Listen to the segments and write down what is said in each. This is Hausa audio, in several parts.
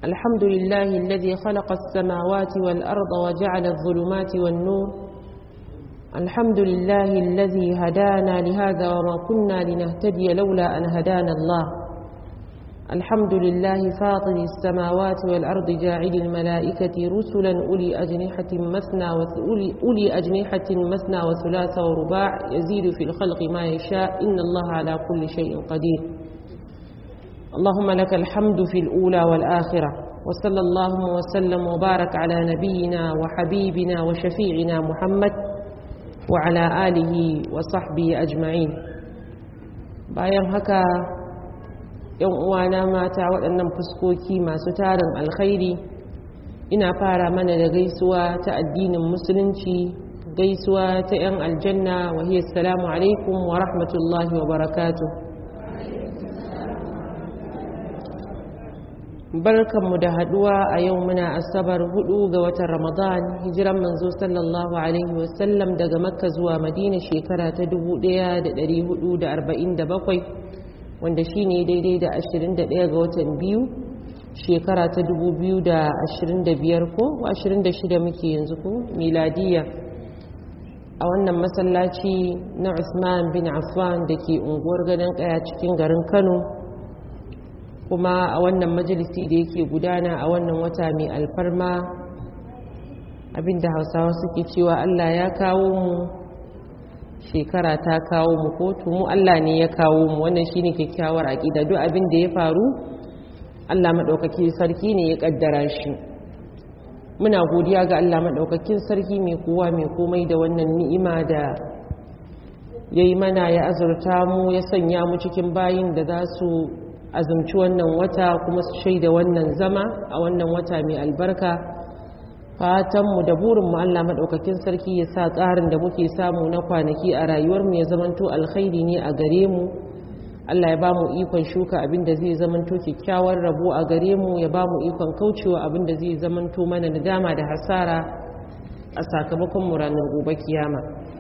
الحمد لله الذي خلق السماوات والأرض وجعل الظلمات والنور. الحمد لله الذي هدانا لهذا وما كنا لنهتدي لولا أن هدانا الله. الحمد لله فاطر السماوات والأرض جاعل الملائكة رسلا أولي أجنحة مثنى وثلاث ورباع يزيد في الخلق ما يشاء إن الله على كل شيء قدير. اللهم لك الحمد في الأولى والآخرة، وصلى اللهم وسلم وبارك على نبينا وحبيبنا وشفيعنا محمد وعلى آله وصحبه أجمعين. bayan haka ‘yan uwana mata waɗannan fuskoki masu tarin alkhairi, ina fara mana da gaisuwa ta addinin musulunci, gaisuwa ta ‘yan aljanna wa hiya assalamu alaikum wa rahmatullahi wa barakatuh. Barkanmu da haduwa a yau muna asabar 4 ga watan Ramadan, hijiran manzo sallallahu alaihi wasallam daga Makka zuwa Madina shekara ta 1447, wanda shine daidai da 21 ga watan biyu shekara ta 2025 ko 26 muke yanzu ko miladiya, a wannan masallaci na Usman bin Affan da ke unguwar Gadon Kaya cikin garin Kano, kuma a wannan majalisi da yake gudana a wannan wata mai alfarma, abinda Hausawa suke cewa Allah ya kawo mu, shekara ta kawo mu, ko mu Allah ne ya kawo mu. Wannan shine kyakkyawar aqida. Duk abin da ya faru Allah madaukakin sarki ne ya kaddara shi. Muna godiya ga Allah madaukakin sarki mai kowa mai komai da wannan ni'ima da yayi mana, ya azurta mu, ya sanya mu cikin bayin da za su azumci wannan wata kuma su shaida wannan zama a wannan wata mai albarka. Fatanmu da burinmu Allah maɗaukakin sarki ya sa tsarin da muke samu na kwanaki a rayuwarmu ya zamanto alkhairi ne a gare mu. Allah ya ba mu ikon shuka abin da zai zamanto kyakkyawar rabo a gare mu, ya ba mu ikon kaucewa abin da zai zamanto mana nadama da hasara a sakamakon mu ranar gobe kiyama.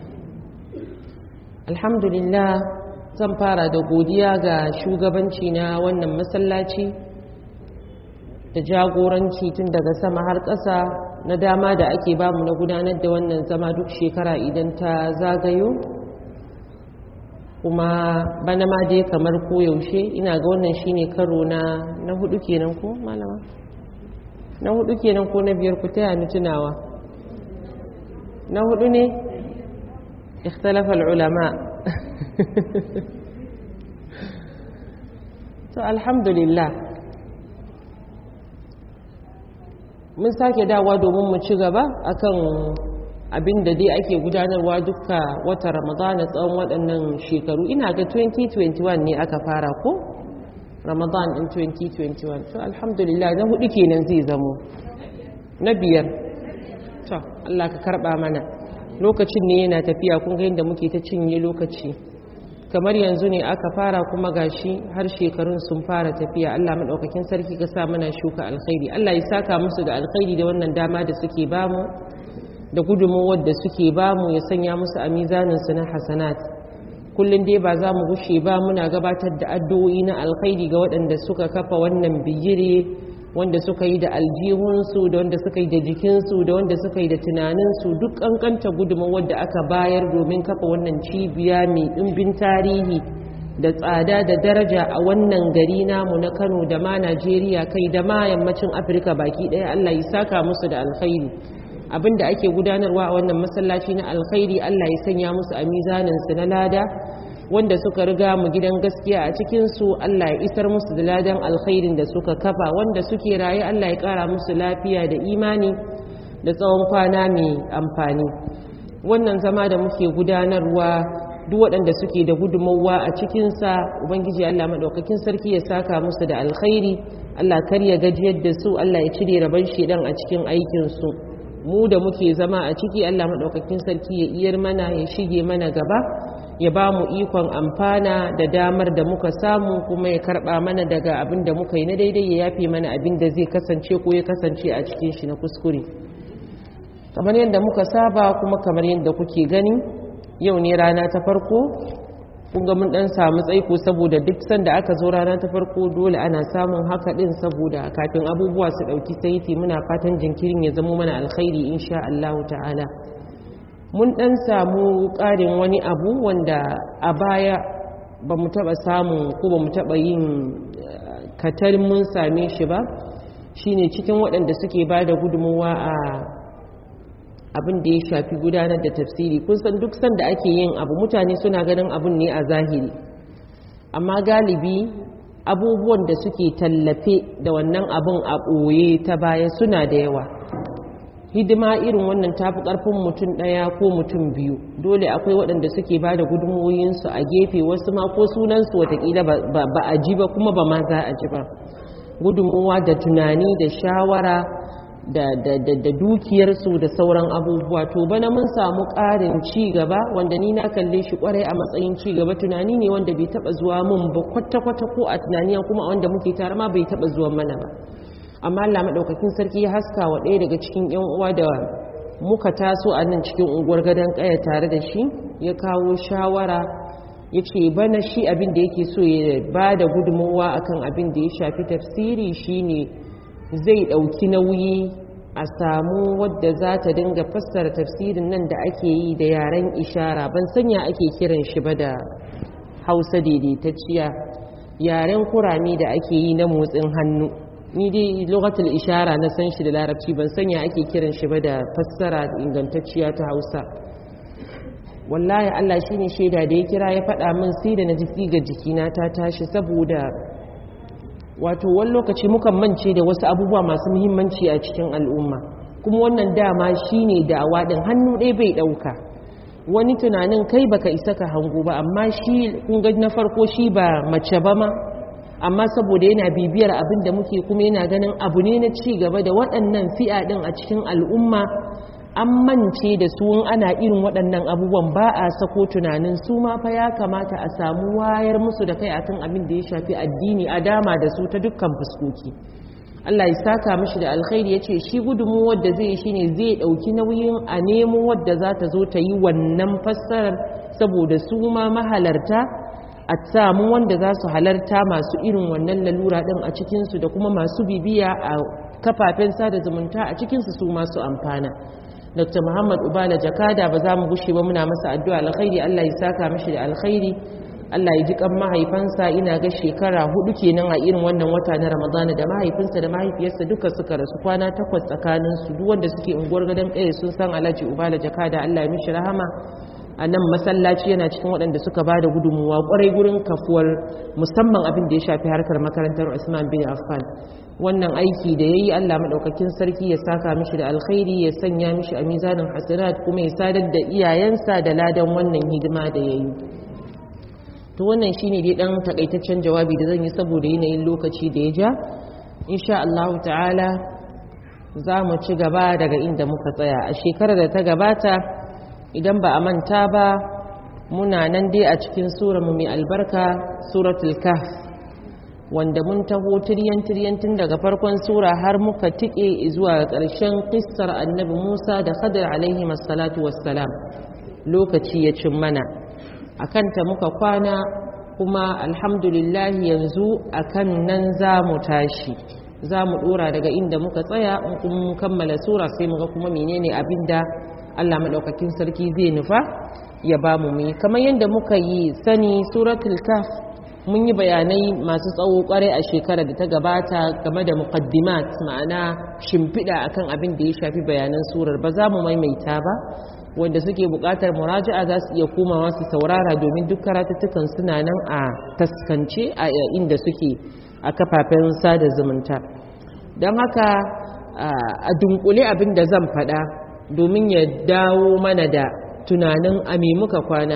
Alhamdulillah, zan fara da godiya ga shugabanci na wannan masallaci da jagoranci tun daga sama har ƙasa na dama da ake bamu na gudanar da wannan zama duk shekara idan ta zagayo, kuma bana ma dai kamar koyaushe ina ga wannan shine karo na 4 kenan ko malama, na 4 kenan ko na 5, ku taya ni tunawa, na 4 ne, ikhtalafa ulama. To alhamdulillah, mun sake dawa domin mu ci gaba akan abin da dai ake gudanarwa duka wata Ramadana tsawon waɗannan shekaru. Ina ga 2021 ne aka fara ko Ramadan in 2021. To alhamdulillah, na 4 kenan zai zamo, na 5. To Allah ka karba mana, lokacin ne yana tafiya, kun ga yadda muke ta cinye lokaci. Kamar yanzu ne aka fara kuma gashi har shekarun sun fara tafiya. Allah madaukakin sarki ka sa mana shuka alkhairi. Allah ya saka musu da alkhairi da wannan dama da suke bamu, da gudunmawar da suke bamu, ya sanya musu a mizanin su na hasanat. Kullun dai ba za mu gushe ba muna gabatar da addu'o'i na alkhairi ga waɗanda suka kafa wannan bigire, wanda suka yi da aljihunsu, da wanda suka yi da jikinsu, da wanda suka yi da tunaninsu, duk kankanta gudunmawar da aka bayar domin kafa wannan cibiya mai ɗimbin tarihi da tsada da daraja a wannan gari namu na Kano da ma Najeriya, kai da ma yammacin Afirka baki ɗaya. Allah ya saka musu da alkhairi. Abinda ake gudanarwa a wannan masallaci na alkhairi, Allah ya sanya musu a mizaninsu na lada. Wanda suka riga mu gidan gaskiya a cikinsu, Allah ya isar musu da ladan alkhairin da suka kafa. Wanda suke raye, Allah ya ƙara musu lafiya da imani da tsawon kwana mai amfani. Wannan zama da muke gudanarwa, duk waɗanda suke da gudunmawa a cikinsa, Ubangiji Allah maɗaukakin sarki ya saka musu da alkhairi. Allah kar ya gajiyar da su, Allah ya cire rabon shedan a cikin aikinsu. Mu da muke zama a ciki, Allah maɗaukakin sarki ya iyar mana, ya shige mana gaba, ya ba mu ikon amfana da damar da muka samu, kuma ya karba mana daga abin da muka yi na daidai, ya yafe mana abin da zai kasance ko ya kasance a cikin shi na kuskure. Kamar yadda muka saba kuma kamar yadda kuke gani, yau ne rana ta farko kun ga mun dan samu tsaiko saboda duk sanda aka zo rana ta farko dole ana samun haka din saboda kafin abubuwa su dauki saiti muna fatan jinkirin ya zama mana alkhairi insha Allah ta'ala. Mun dan samu karin wani abu wanda a baya ba mu taba samu ko ba mu taba yin katar mun same shi ba, shine cikin waɗanda suke ba da gudunmuwa a abin da ya shafi gudanar da tafsiri. kun san duk sanda ake yin abu mutane suna ganin abun ne a zahiri, amma galibi abubuwan da suke tallafe da wannan abun a ɓoye ta baya suna da yawa. Hidima irin wannan tafi ƙarfin mutum ɗaya ko mutum biyu, dole akwai waɗanda suke ba da gudunmuwoyinsu a gefe, wasu ma ko sunansu watakila ba a ji ba kuma ba ma za a ji ba. Gudunmuwa da tunani da shawara da dukiyarsu da sauran abubuwa. To bana mun samu ƙarin ci gaba wanda ni na kalle shi kwarai a matsayin ci gaba. Tunani ne wanda bai taba zuwa mun ba kwata-kwata, ko a tunaniya kuma wanda muke tare ma bai taba zuwa mana ba. Amma Allah madaukakin sarki ya haska wa ɗaya daga cikin ƴan uwa da muka taso a nan cikin unguwar gadon ƙaya tare da shi, ya kawo shawara ya ce bana shi abin da yake so ya ba da gudunmawa akan abin da ya shafi tafsiri shine zai ɗauki nauyi a samu wadda za ta dinga fassara tafsirin nan da ake yi da yaren ishara. Ban sanya ake kiran shi ba da Hausa daidaitacciya, yaren kurame da ake yi na motsin hannu. Ni dai lokacin ishara na san shi da larabci, ban sanya ake kiran shi ba da fassara ingantacciya ta Hausa. Wallahi Allah shine shaida da ya kira ya faɗa min sai da na ji ga jikina ta tashi, saboda wato wani lokaci mukan mance da wasu abubuwa masu muhimmanci a cikin al'umma, kuma wannan dama shine da'awa din, hannu ɗaya bai ɗauka. Wani tunanin kai baka isa ka hango ba, amma shi kun ga na farko shi ba mace ba ma, amma saboda yana bibiyar abin da muke kuma yana ganin abu ne na ci gaba da waɗannan fi'a din a cikin al'umma. An mance da su ana irin waɗannan abubuwan, ba a sako tunanin su ma fa ya kamata a samu wayar musu da kai akan abin da ya shafi addini, a dama da su ta dukkan fuskoki. Allah ya saka mishi da alkhairi. yace shi gudunmuwar da zai yi shine zai dauki nauyin a nemo wadda za ta zo ta yi wannan fassarar, saboda su ma mahalarta a samu wanda za su halarta masu irin wannan lalura din a cikinsu, da kuma masu bibiya a kafafen sada zumunta a cikinsu su masu amfana. Dr. Muhammad Ubala Jakada ba za mu gushe ba muna masa addu'a alkhairi. Allah ya saka mishi da alkhairi, Allah ya ji kan mahaifansa. Ina ga shekara 4 kenan a irin wannan wata na Ramadana da mahaifinsa da mahaifiyarsa duka suka rasu, kwana 8 tsakanin su. Duk wanda suke unguwar gadon kai sun san Alhaji Ubala Jakada, Allah ya mishi rahama. A nan masallaci yana cikin waɗanda suka ba da gudunmuwa ƙwarai gurin kafuwar musamman abin da ya shafi harkar makarantar Usman bin Affan. Wannan aiki da ya yi, Allah maɗaukakin sarki ya saka mishi da alkhairi, ya sanya mishi a mizanin hasanat, kuma ya sadar da iyayensa da ladan wannan hidima da ya yi. To wannan shine dai ɗan takaitaccen jawabi da zan yi saboda yanayin lokaci da ya ja. Insha Allah ta'ala za mu ci gaba daga inda muka tsaya a shekarar da ta gabata. Idan ba a manta ba, muna nan dai a cikin sura mai albarka, suratul Kahf, wanda mun taho tiryan tun daga farkon sura har muka tike zuwa ƙarshen kissar annabi Musa da Khadir alaihi wassalatu wassalam. Lokaci ya cin mana, akan ta muka kwana, kuma alhamdulillah yanzu akan nan za mu tashi. Za mu ɗora daga inda muka tsaya, in kuma kammala sura sai muga kuma menene abinda Allah maɗaukakin sarki zai nufa ya ba mu mai. Kamar yadda muka yi sani, suratul Kahf mun yi bayanai masu tsawo kwarai a shekarar da ta gabata game da muqaddimat, ma'ana shimfiɗa akan abin da ya shafi bayanan surar. Ba za mu maimaita ba, wanda suke buƙatar muraja'a za su iya komawa su saurara, domin duk karatuttukan suna nan a taskance a inda suke a kafafen sada zumunta. Don haka a dunkule abin da zan faɗa domin ya dawo mana da tunanin a me muka kwana.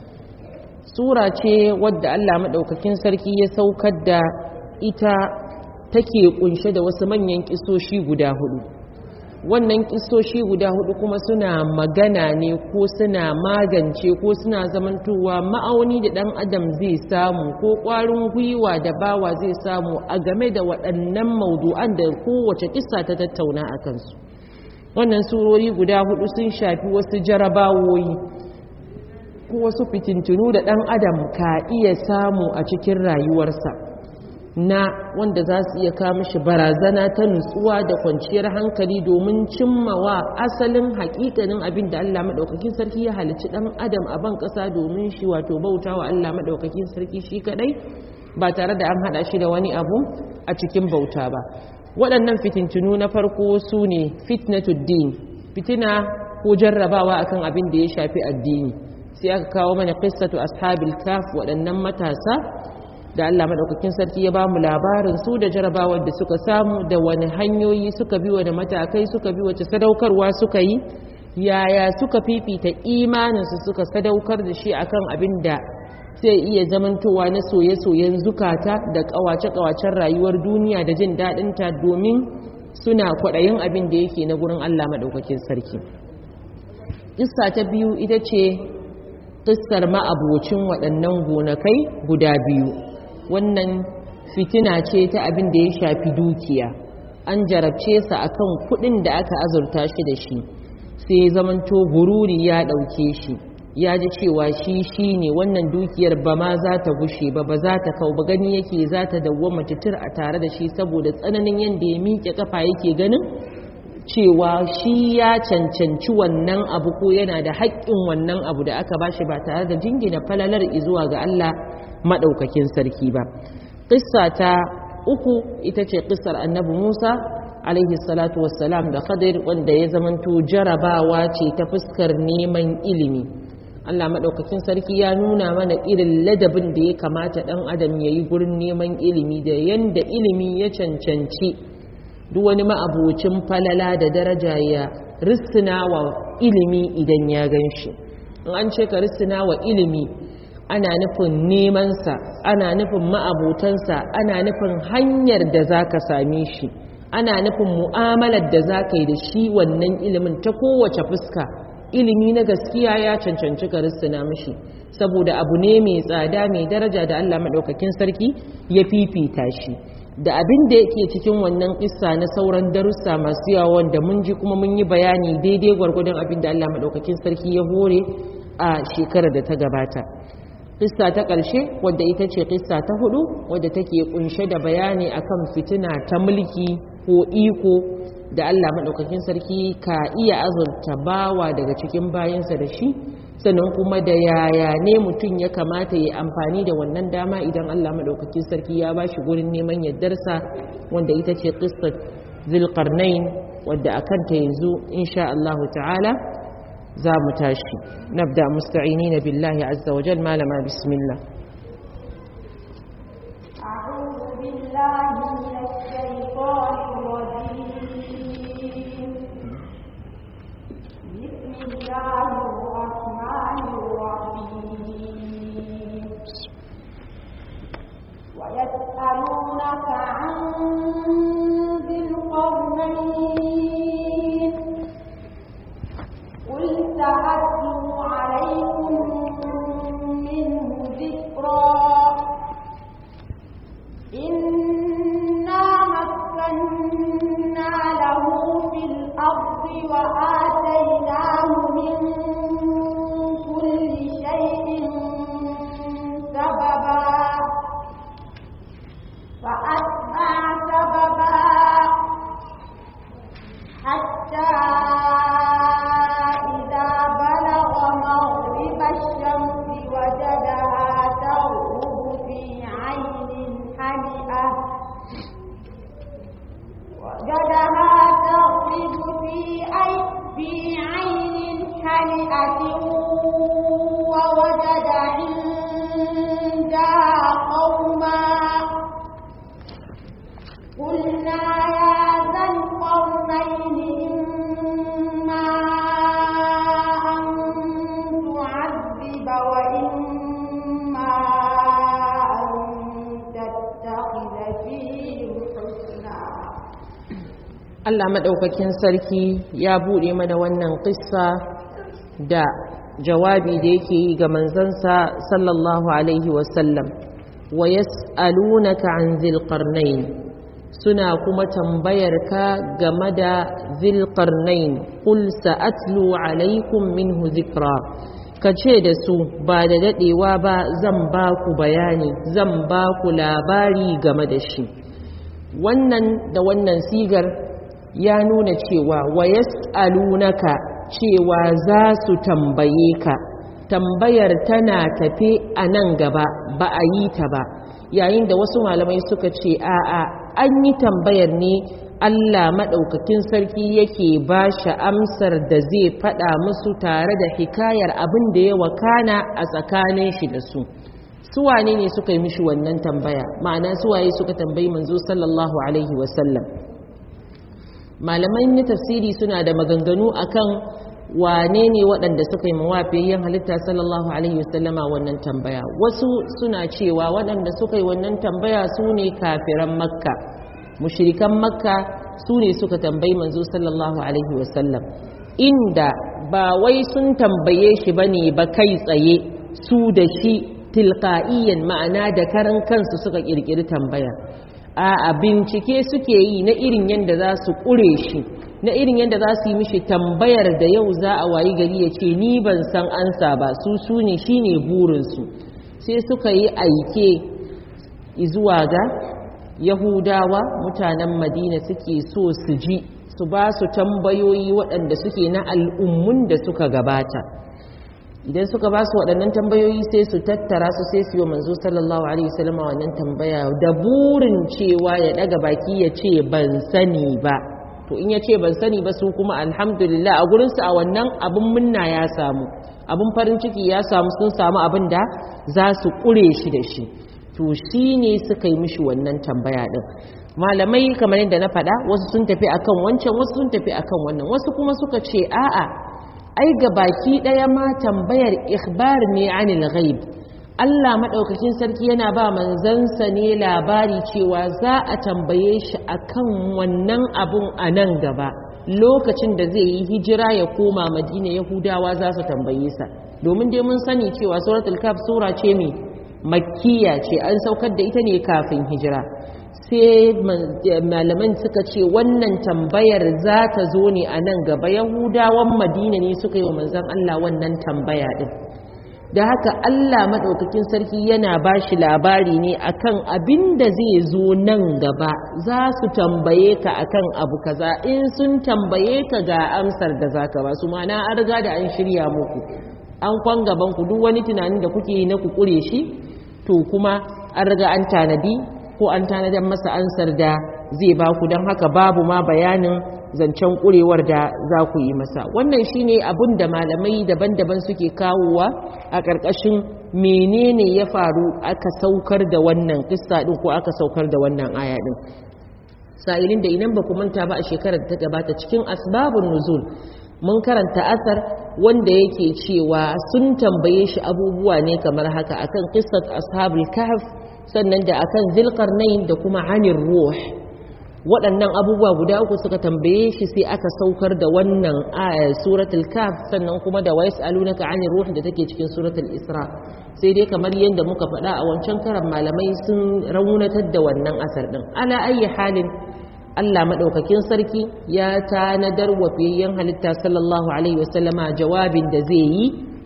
Sura ce wadda Allah maɗaukakin sarki ya saukar da ita, take kunshe da wasu manyan kisoshi guda 4. Wannan kisoshi guda 4 kuma suna magana ne ko suna magance ko suna zamantowa ma'auni da ɗan adam zai samu, ko ƙwarin gwiwa da bawa zai samu a game da waɗannan maudu'an da kowace kissa ta tattauna a kansu. Wannan surori guda 4 sun shafi wasu jarabawoyi ko wasu fitintunu da ɗan adam ka iya samu a cikin rayuwarsa na wanda za su iya kawo mishi barazana ta nutsuwa da kwanciyar hankali domin cimmawa asalin haƙiƙanin abin da Allah maɗaukakin sarki ya halicci ɗan adam a ban ƙasa domin shi, wato bauta wa Allah maɗaukakin sarki shi kaɗai ba tare da an haɗa shi da wani abu a cikin bauta ba. Waɗannan fitintunu na farko su ne fitnatuddin, fitina ko jarrabawa akan abin da ya shafi addini. Sai aka kawo mana qissatu ashabil kaf, waɗannan matasa da Allah madaukakin sarki ya bamu labarin su da jarabawar da suka samu, da wani hanyoyi suka bi, wani matakai suka bi, wace sadaukarwa suka yi, yaya suka fifita imaninsu suka sadaukar da shi akan abin da zai iya zamantowa na soye-soyen zukata da kawace-kawacen rayuwar duniya da jin daɗinta, domin suna kwaɗayin abin da yake na gurin Allah madaukakin sarki. Kissa ta biyu ita ce kissar ma'abocin waɗannan gonakai guda biyu. Wannan fitina ce ta abin da ya shafi dukiya, an jarabce sa akan kuɗin da aka azurta shi da shi, sai zamanto gururi ya ɗauke shi, ya ji cewa shi ne wannan dukiyar ba ma za ta gushe ba za ta kau ba, gani yake za ta dawwama titir a tare da shi, saboda tsananin yadda ya miƙe kafa yake ganin cewa shi ya cancanci wannan abu ko yana da haƙƙin wannan abu da aka bashi ba tare da jingina falalar izuwa ga Allah maɗaukakin sarki ba. Ƙissa ta uku ita ce ƙissar annabi Musa alaihi salatu wassalam da Khadir, wanda ya zamanto jarabawa ce ta fuskar neman ilimi. Allah maɗaukakin sarki ya nuna mana irin ladabin da ya kamata ɗan adam ya yi gurin neman ilimi, da yanda ilimi ya cancanci duk wani ma'abocin falala da daraja ya rissina wa ilimi idan ya gan shi. In an ce ka rissina wa ilimi, ana nufin nemansa, ana nufin ma'abotansa, ana nufin hanyar da za ka same shi, ana nufin mu'amalar da za ka yi da shi wannan ilimin ta kowace fuska. Ilimi na gaskiya ya cancanci ka rissina mishi, saboda abu ne mai tsada mai daraja da Allah maɗaukakin sarki ya fifita shi. Da abin da yake cikin wannan kissa na sauran darussa masu yawa wanda mun ji kuma mun yi bayani daidai gwargwadon abin da Allah maɗaukakin sarki ya hore a shekarar da ta gabata. Kissa ta ƙarshe wadda ita ce kissa ta hudu, wadda take kunshe da bayani akan fitina ta mulki ko iko da Allah maɗaukakin sarki ka iya azurta bawa daga cikin bayansa da shi, sannan kuma da yaya ne mutum ya kamata ya amfani da wannan dama idan Allah maɗaukakin sarki ya ba shi gurin neman yardarsa, wanda ita ce qissat Zulqarnain, wadda akan ta yanzu insha Allah ta'ala za mu tashi. Nabda musta'inina billahi azza wa jal. Malama bismillah. A'udhu billahi minash shaitanir rajim. Bismillahir rahmanir rahim. Wa yas'alunaka 'an dhil qarnayn, qul sa'atlu 'alaykum minhu dhikra. Inna makkanna lahu fil ardi wa ataynahu min kulli shay'in sababa fa atba'a sababa hatta idha balagha maghriba ash-shamsi wajadaha taghrubu fi 'aynin hami'ah ووجد عندها قوما قلنا يا ذا القرنين إما أن تعذب وإما أن تتخذ فيهم حسنا. Allah maɗaukakin sarki ya buɗe mana wannan ƙissa da jawabi da yake yi ga manzansa sallallahu alaihi wasallam. Wa yas'alunaka an dhil qarnayn, suna kuma tambayar ka game da dhil qarnayn, qul sa'atlu alaikum minhu dhikra, ka ce da su ba da daɗewa ba zan ba ku bayani, zan ba ku labari game da shi. Wannan da wannan sigar ya nuna cewa wa yas'alunaka cewa za su tambaye ka, tambayar tana tafe a nan gaba ba a yi ta ba, yayin da wasu malamai suka ce a'a an yi tambayar ne Allah maɗaukakin sarki yake ba shi amsar da zai faɗa musu tare da hikayar abin da ya wakana a tsakanin shi da su. Suwane ne suka yi mishi wannan tambaya, ma'ana suwaye suka tambayi manzo sallallahu alaihi wasallam. Malaman tafsiri suna da maganganu akan wane ne waɗanda suka yi mawafiyayyen halitta sallallahu alaihi wasallama wannan tambaya. Wasu suna cewa waɗanda suka yi wannan tambaya su ne kafiran Makka, mushrikan Makka su ne suka tambayi manzo sallallahu alaihi wasallam, inda ba wai sun tambaye shi bane ba kai tsaye, su da shi tilqa'iyan, ma'ana da karan kansu suka kirkiri tambaya. A bincike suke yi na irin yadda za su ƙure shi, na irin yadda za su yi mishi tambayar da yau za a wayi gari ya ce ni ban san ansa ba, su ne shi ne burinsu. Sai suka yi aike zuwa ga Yahudawa, mutanen Madina suke so su ji, su ba su tambayoyi waɗanda suke na al'ummun da suka gabata. Idan suka ba su waɗannan tambayoyi sai su tattara su sai su yi manzo sallallahu alaihi wasallam wannan tambaya da burin cewa ya daga baki ya ce ban sani ba. To in ya ce ban sani ba su kuma alhamdulillah a gurin su a wannan abin munna ya samu, abin farin ciki ya samu, sun samu abin da za su kure shi da shi. To shine suka yi mishi wannan tambaya din. Malamai kamar yadda na faɗa, wasu sun tafi akan wancan, wasu sun tafi akan wannan, wasu kuma suka ce a'a ai ga baki ɗaya ma tambayar ikhbar ne anil ghaib. Allah maɗaukakin sarki yana ba manzansa ne labari cewa za a tambaye shi akan wannan abun a nan gaba, lokacin da zai yi hijira ya koma Madina. Yahudawa za su tambaye sa, domin dai mun sani cewa suratul Kahf sura ce mai makkiya ce, an saukar da ita ne kafin hijira. Sai malaman suka ce wannan tambayar za ta zo ne a nan gaba. Yahudawan Madina ne suka yi wa manzon Allah wannan tambaya din, da haka Allah maɗaukakin sarki yana ba shi labari ne akan abin da zai zo nan gaba. Za su tambaye ka akan abu kaza, in sun tambaye ka ga amsar da za ka ba su, mana an riga da an shirya muku, an kwan gaban ku duk wani tunanin da kuke yi na ku kure shi, to kuma an riga an tanadi ko an tanadar masa ansar da zai ba ku, don haka babu ma bayanin zancen kurewar da za ku yi masa. Wannan shine abin da malamai daban-daban suke kawowa a ƙarƙashin menene ya faru aka saukar da wannan kissa din ko aka saukar da wannan aya din. Sa'ilin da idan ba ku manta ba a shekarar da ta gabata cikin asbabun nuzul mun karanta asar wanda yake cewa sun tambaye shi abubuwa ne kamar haka akan qissat ashabul kahf, sannan da akan zilqarnain da kuma anir ruh. Waɗannan abubuwa guda uku suka tambaye shi sai aka saukar da wannan aya suratul kahf, sannan kuma da wayas'alunaka anir ruh da take cikin suratul isra. Sai dai kamar yadda muka faɗa a wancan karan malamai sun raunatar da wannan asar din. Ala ayyi halin Allah maɗaukakin sarki ya tanadar wa fiyayyen halitta sallallahu alaihi wasallama jawabin da zai yi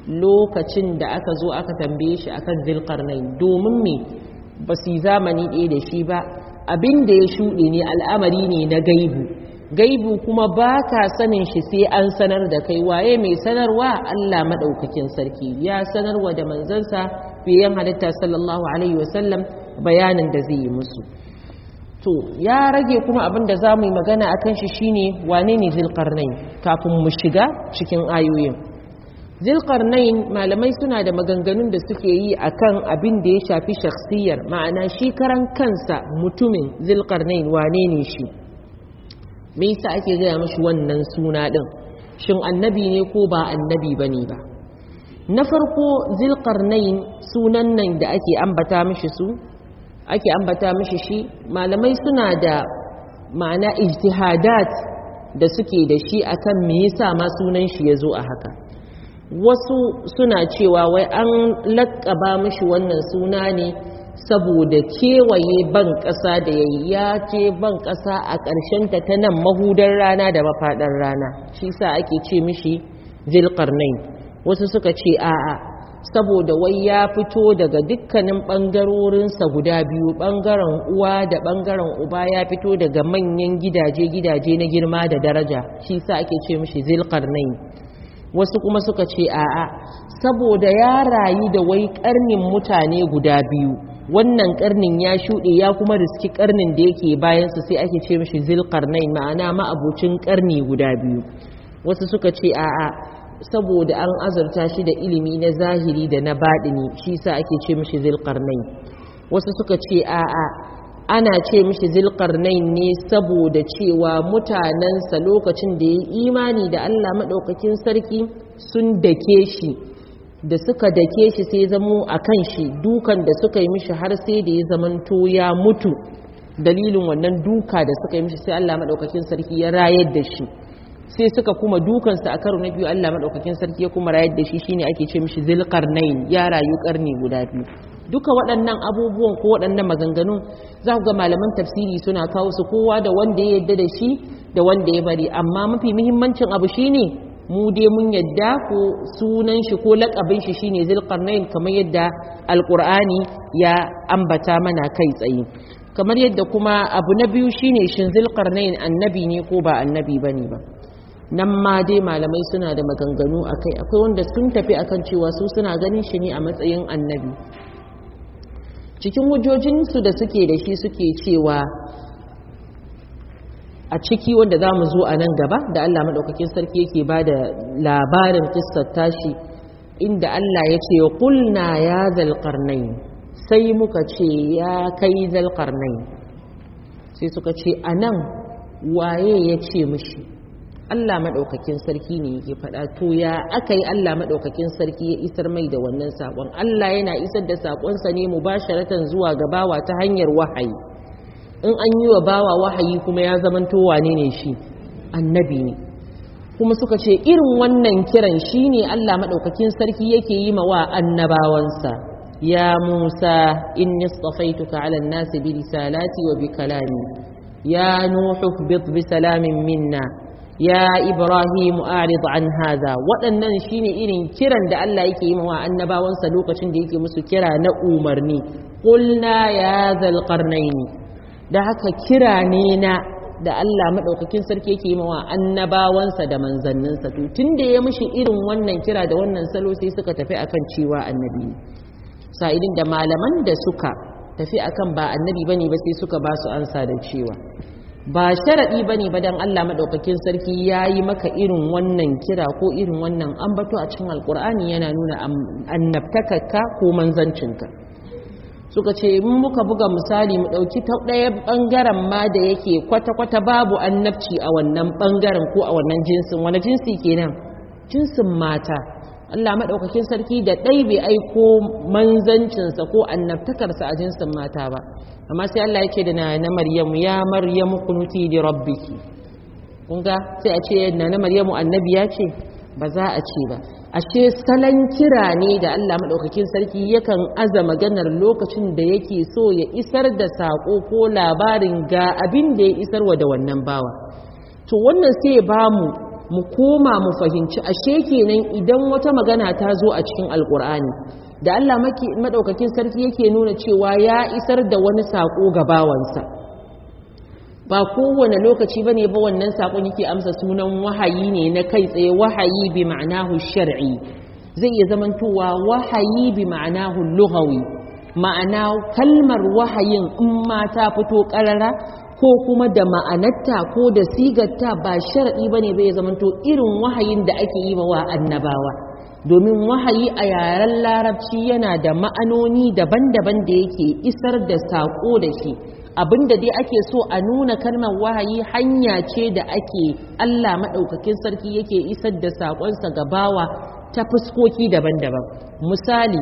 lokacin da aka zo aka tambaye shi akan zilqarnain, domin me ba su yi zamani ɗaya da shi ba. Abin da ya shuɗe ne al'amari ne na gaibu kuma ba ka sanin shi sai an sanar da kai. Waye mai sanarwa? Allah maɗaukakin sarki ya sanarwa da manzansa fiyayyen halitta sallallahu alaihi wasallam bayanin da zai yi musu. To ya rage kuma abin da za mu yi magana a kan shi shine wane ne zilqarnain kafin mu shiga cikin ayoyin. Zilqarnain malamai suna da maganganun da suke yi akan abin da ya shafi shakhsiyar, ma'ana shi karan kansa mutumin zilqarnain wane ne shi, me yasa ake gaya mashi wannan suna din, shin annabi ne ko ba annabi bane ba. Na farko zilqarnain sunan nan da ake ambata mishi shi malamai suna da ma'ana ijtihadat da suke da shi akan me yasa ma sunan shi yazo a haka. Wasu suna cewa wai an laƙaba mishi wannan suna ne saboda kewaye ban ƙasa da ya ce ban ƙasa a ƙarshen ta nan mahudar rana da mafaɗar rana, shi sa ake ce mishi zilqarnain. wasu suka ce a'a saboda wai ya fito daga dukkanin ɓangarorinsa guda biyu, ɓangaren uwa da ɓangaren uba, ya fito daga manyan gidaje na girma da daraja, shi sa ake ce mishi zilƙarnain. Wasu kuma suka ce a'a saboda ya rayu da wai ƙarnin mutane guda biyu, wannan ƙarnin ya shuɗe ya kuma riski ƙarnin da yake bayansu, sai ake ce mishi zilƙarnain, ma'ana ma'abucin ƙarni guda biyu. Wasu suka ce a'a saboda an azurta shi da ilimi na zahiri da na baɗini, shi sa ake ce mishi zilƙarnain. Wasu suka ce a'a ana ce mishi zilƙarnain ne saboda cewa mutanensa lokacin da ya yi imani da Allah maɗaukakin sarki sun dake shi, da suka dake shi sai zamo a kan shi dukan da suka yi mishi har sai da ya zamanto ya mutu. Dalilin wannan duka da suka yi mishi sai Allah maɗaukakin sarki ya rayar da shi, sai suka kuma dukansa a karo na biyu, Allah maɗaukakin sarki ya kuma rayar da shi, shine ake ce mishi zilƙarnain, ya rayu ƙarni guda biyu. Duka waɗannan abubuwan ko waɗannan maganganun za ku ga malaman tafsiri suna kawo su, kowa da wanda ya yadda da shi da wanda ya bari, amma mafi muhimmancin abu shine mu dai mun yadda ko sunan shi ko laƙabin shi shine zilƙarnain, kamar yadda alƙur'ani ya ambata mana kai tsaye. Kamar yadda kuma abu na biyu shine shin zilƙarnain annabi ne ko ba annabi bane ba, nan ma dai malamai suna da maganganu akai. Akwai wanda sun tafi akan cewa su suna ganin shi ne a matsayin annabi. Cikin hujjojinsu da suke da shi suke cewa a ciki wanda za mu zo a nan gaba da Allah maɗaukakin sarki yake ba da labarin kissar tashi, inda Allah ya ce qulna ya zalqarnain, sai muka ce ya kai zalqarnain, sai suka ce anan waye ya ce mishi? Allah maɗaukakin sarki ne yake faɗa. To ya aka yi Allah maɗaukakin sarki ya isar mai da wannan saƙon? Allah yana isar da saƙonsa ne mubasharatan zuwa ga bawa ta hanyar wahayi. In an yi wa bawa wahayi kuma ya zamanto wane ne shi? Annabi ne. Kuma suka ce irin wannan kiran shi ne Allah maɗaukakin sarki yake yi ma wa annabawansa. Ya Musa inni istafaituka 'ala an-nasi bi risalati wa bi kalami. Ya Nuhu ihbit bi salamin minna. Ya Ibrahim a'rid an hadha. Waɗannan shine irin kiran da Allah yake yi wa annabawansa lokacin da yake musu kira na umarni. Qulna ya zal qarnaini. Da haka kira ne na da Allah madaukakin sarki yake yi wa annabawansa da manzanninsa. To tunda ya mishi irin wannan kira da wannan salo sai suka tafi akan cewa annabi ne. Sa'idin da malaman da suka tafi akan ba annabi bane ba sai suka ba su ansa da cewa ba sharaɗi ba ne ba don Allah maɗaukakin sarki ya yi maka irin wannan kira ko irin wannan ambato a cikin alƙur'ani yana nuna annabtakarka ko manzancinka. Suka ce mun muka buga misali mu ɗauki ta ɗaya ɓangaren ma da yake kwata-kwata babu annabci a wannan ɓangaren ko a wannan jinsin. Wani jinsi kenan? Jinsin mata. Allah maɗaukakin sarki da ɗai bai aiko manzancinsa ko annabtakarsa a jinsin mata ba, amma sai Allah ya ce da na Maryamu, ya Maryamu kunuti li rabbiki. Kunga sai a ce na Maryamu annabiya ce? Ba za a ce ba. Ashe salon kira ne da Allah maɗaukakin sarki yakan aza maganar lokacin da yake so ya isar da saƙo ko labarin ga abin da ya isarwa da wannan bawa. To wannan sai ba mu koma mu fahimci ashe kenan idan wata magana ta zo a cikin alkur'ani da Allah madaukakin sarki yake nuna cewa ya isar da wani sako ga bawansa, ba kowane lokaci bane ba wannan sakon yake amsa sunan wahayi ne na kai tsaye. Wahayi bi ma'anahu shar'i zai iya zamantowa wahayi bi ma'anahu lughawi, ma'ana kalmar wahayin in ma ta fito karara ko kuma da ma'anarta ko da sigarta ba sharaɗi ba ne bai zamanto irin wahayin da ake yi wa annabawa, domin wahayi a yaren larabci yana da ma'anoni daban-daban da yake isar da saƙo da shi. Abinda dai ake so a nuna kalmar wahayi hanya ce da ake Allah maɗaukakin sarki yake isar da saƙonsa ga bawa ta fuskoki daban-daban. Misali,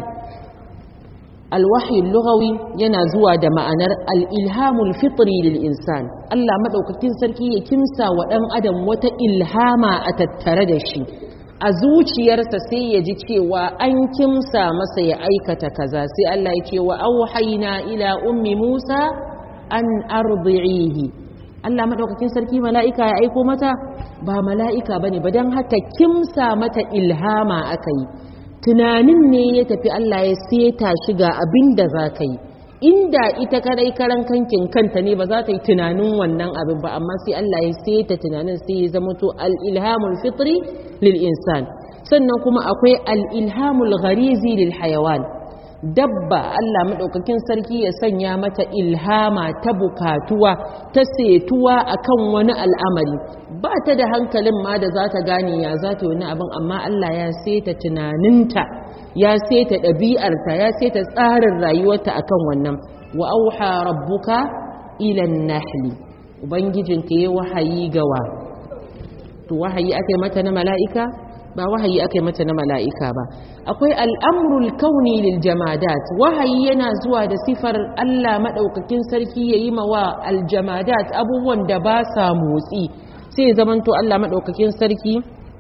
alwahyi lughawi yana zuwa da ma'anar al-ilhamul fitri lil insan. Allah madaukakin sarki ya kimsa wa dan adam wata ilhama a tattare da shi a zuciyarsa, sai ya ji cewa an kimsa masa ya aikata kaza. Sai Allah ya ce wa auhayna ila ummi Musa an ardi'ihi, Allah madaukakin sarki mala'ika ya aiko mata ba mala'ika bane ba dan haka kimsa mata ilhama aka yi tunanin ne ya tafi Allah ya seta shi ga abin da za ka yi inda ita kadai karan kankin kanta ne ba za ta yi tunanin wannan abin ba amma sai Allah ya seta tunanin sai ya zama to al-ilhamul fitri lil insan sannan kuma akwai al-ilhamul gharizi lil hayawan dabba Allah madaukakin sarki ya sanya mata ilhama ta bukatuwa ta setuwa akan wani al'amari ba ta da hankalin ma da za ta gane ya za ta wani abin amma Allah ya seta tunaninta ya seta ɗabi'arta ya seta tsarin rayuwarta akan wannan wa auha rabbuka ila an-nahli ubangijinka ya wahayi gawa to wahayi akai mata na mala'ika ba wahayi akai mata na mala'ika ba akwai al'amrul kauni lil jamadat wahayi yana zuwa da sifar Allah madaukakin sarki yayi mawa al jamadat abubuwan da ba sa motsi sai zamanto Allah madaukakin sarki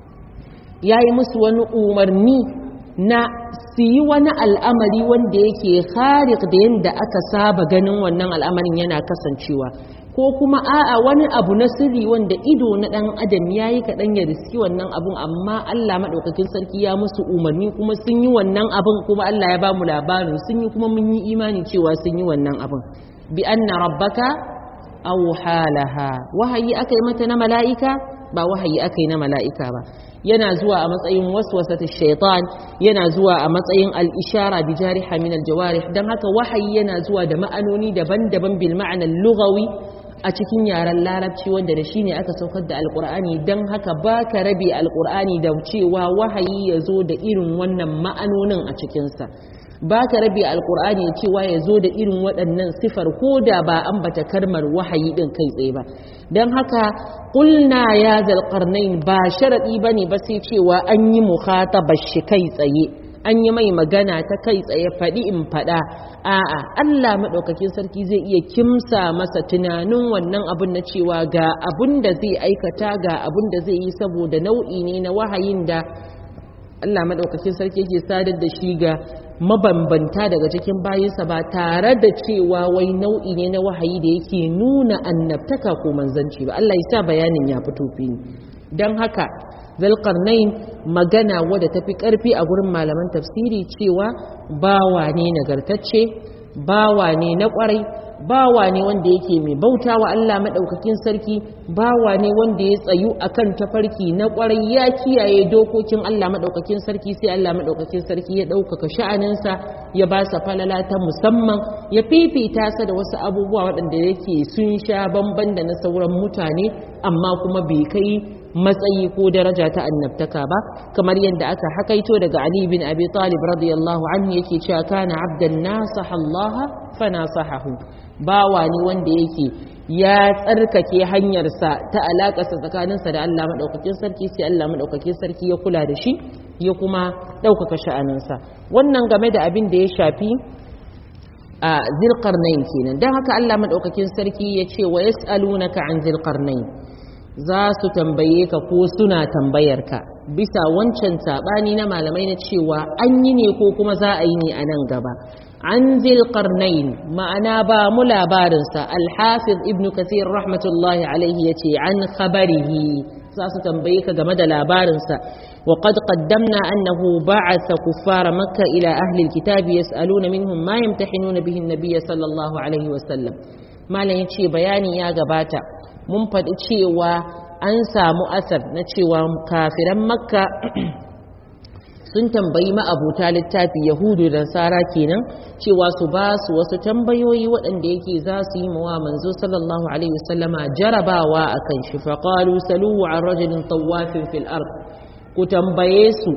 yayi musu wani umarni na su yi wani al'amari wanda yake khariq da yanda aka saba ganin wannan al'amarin yana kasancewa ko kuma a'a wani abu na sirri wanda ido na dan adam yayi kaɗan ya riski wannan abun amma Allah madaukakin sarki ya musu umarni kuma sun yi wannan abun kuma Allah ya ba mu labarin sun yi kuma mun yi imani cewa sun yi wannan abun bi anna rabbaka aw halaha wahayi akai mata na mala'ika ba wahayi akai na mala'ika ba yana zuwa a matsayin waswasatu shaitan yana zuwa a matsayin al-ishara bi jariha min al-jawarih dan haka wahayi yana zuwa da ma'anoni daban-daban bil ma'ana al-lughawi a cikin yaren larabci wanda da shi ne aka saukar da alkur'ani don haka ba ka rabe alkur'ani da cewa wahayi ya zo da irin wannan ma'anonin a cikinsa ba ka rabe alkur'ani da cewa ya zo da irin waɗannan sifar ko da ba ambata kalmar wahayi ɗin kai tsaye ba don haka ƙulna ya zalƙarnain ba sharaɗi ba ne ba sai cewa an yi mukhatabar shi kai tsaye an yi mai magana ta kai tsaye faɗi in faɗa a'a Allah maɗaukakin sarki zai iya kimsa masa tunanin wannan abin na cewa ga abin da zai aikata ga abin da zai yi saboda nau'i ne na wahayin da Allah maɗaukakin sarki yake sadar da shi ga mabambanta daga cikin bayinsa ba tare da cewa wai nau'i ne na wahayi da yake nuna annabtaka ko manzanci ba Allah ya sa bayanin ya fito fini don haka zalƙarnain magana wadda ta fi ƙarfi a gurin malaman tafsiri cewa bawa ne nagartacce bawa ne na ƙwarai bawa ne wanda yake mai bauta wa Allah maɗaukakin sarki bawa ne wanda ya tsayu akan tafarki na ƙwarai ya kiyaye dokokin Allah maɗaukakin sarki sai Allah maɗaukakin sarki ya ɗaukaka sha'aninsa ya ba sa falala ta musamman ya fifita sa da wasu abubuwa waɗanda yake sun sha bamban da na sauran mutane amma kuma bai kai matsayi ko daraja ta annabtaka ba kamar yadda aka hakaito daga Ali bin Abi Talib radiyallahu anhu yake cewa kana abdan nasaha Allah fa nasahahu bawa ne wanda yake ya tsarkake hanyarsa ta alakarsa tsakaninsa da Allah madaukakin sarki sai Allah madaukakin sarki ya kula da shi ya kuma ɗaukaka sha'aninsa wannan game da abin da ya shafi a zilqarnain kenan dan haka Allah madaukakin sarki ya ce wa yas'alunaka an zilqarnain za su tambaye ka ko suna tambayar ka bisa wancan saɓani na malamai na cewa an yi ne ko kuma za a yi ne a nan gaba an zilqarnain ma'ana ba mu labarinsa alhafiz ibn kathir rahmatullahi alaihi ya ce an khabarihi za su tambaye ka game da labarinsa wa qad qaddamna annahu ba'atha kuffara makka ila ahli alkitabi yas'aluna minhum ma yamtahinuna bihi an-nabiy sallallahu alaihi wasallam malam yace bayani ya gabata mun faɗi cewa an samu asar na cewa kafiran makka sun tambayi ma'abuta littafi yahudu da nasara kenan cewa su ba su wasu tambayoyi waɗanda yake za su yi mawa manzo sallallahu alaihi wasallama jarabawa akan shi faqalu saluhu an rajulin tawafin fil ard ku tambaye su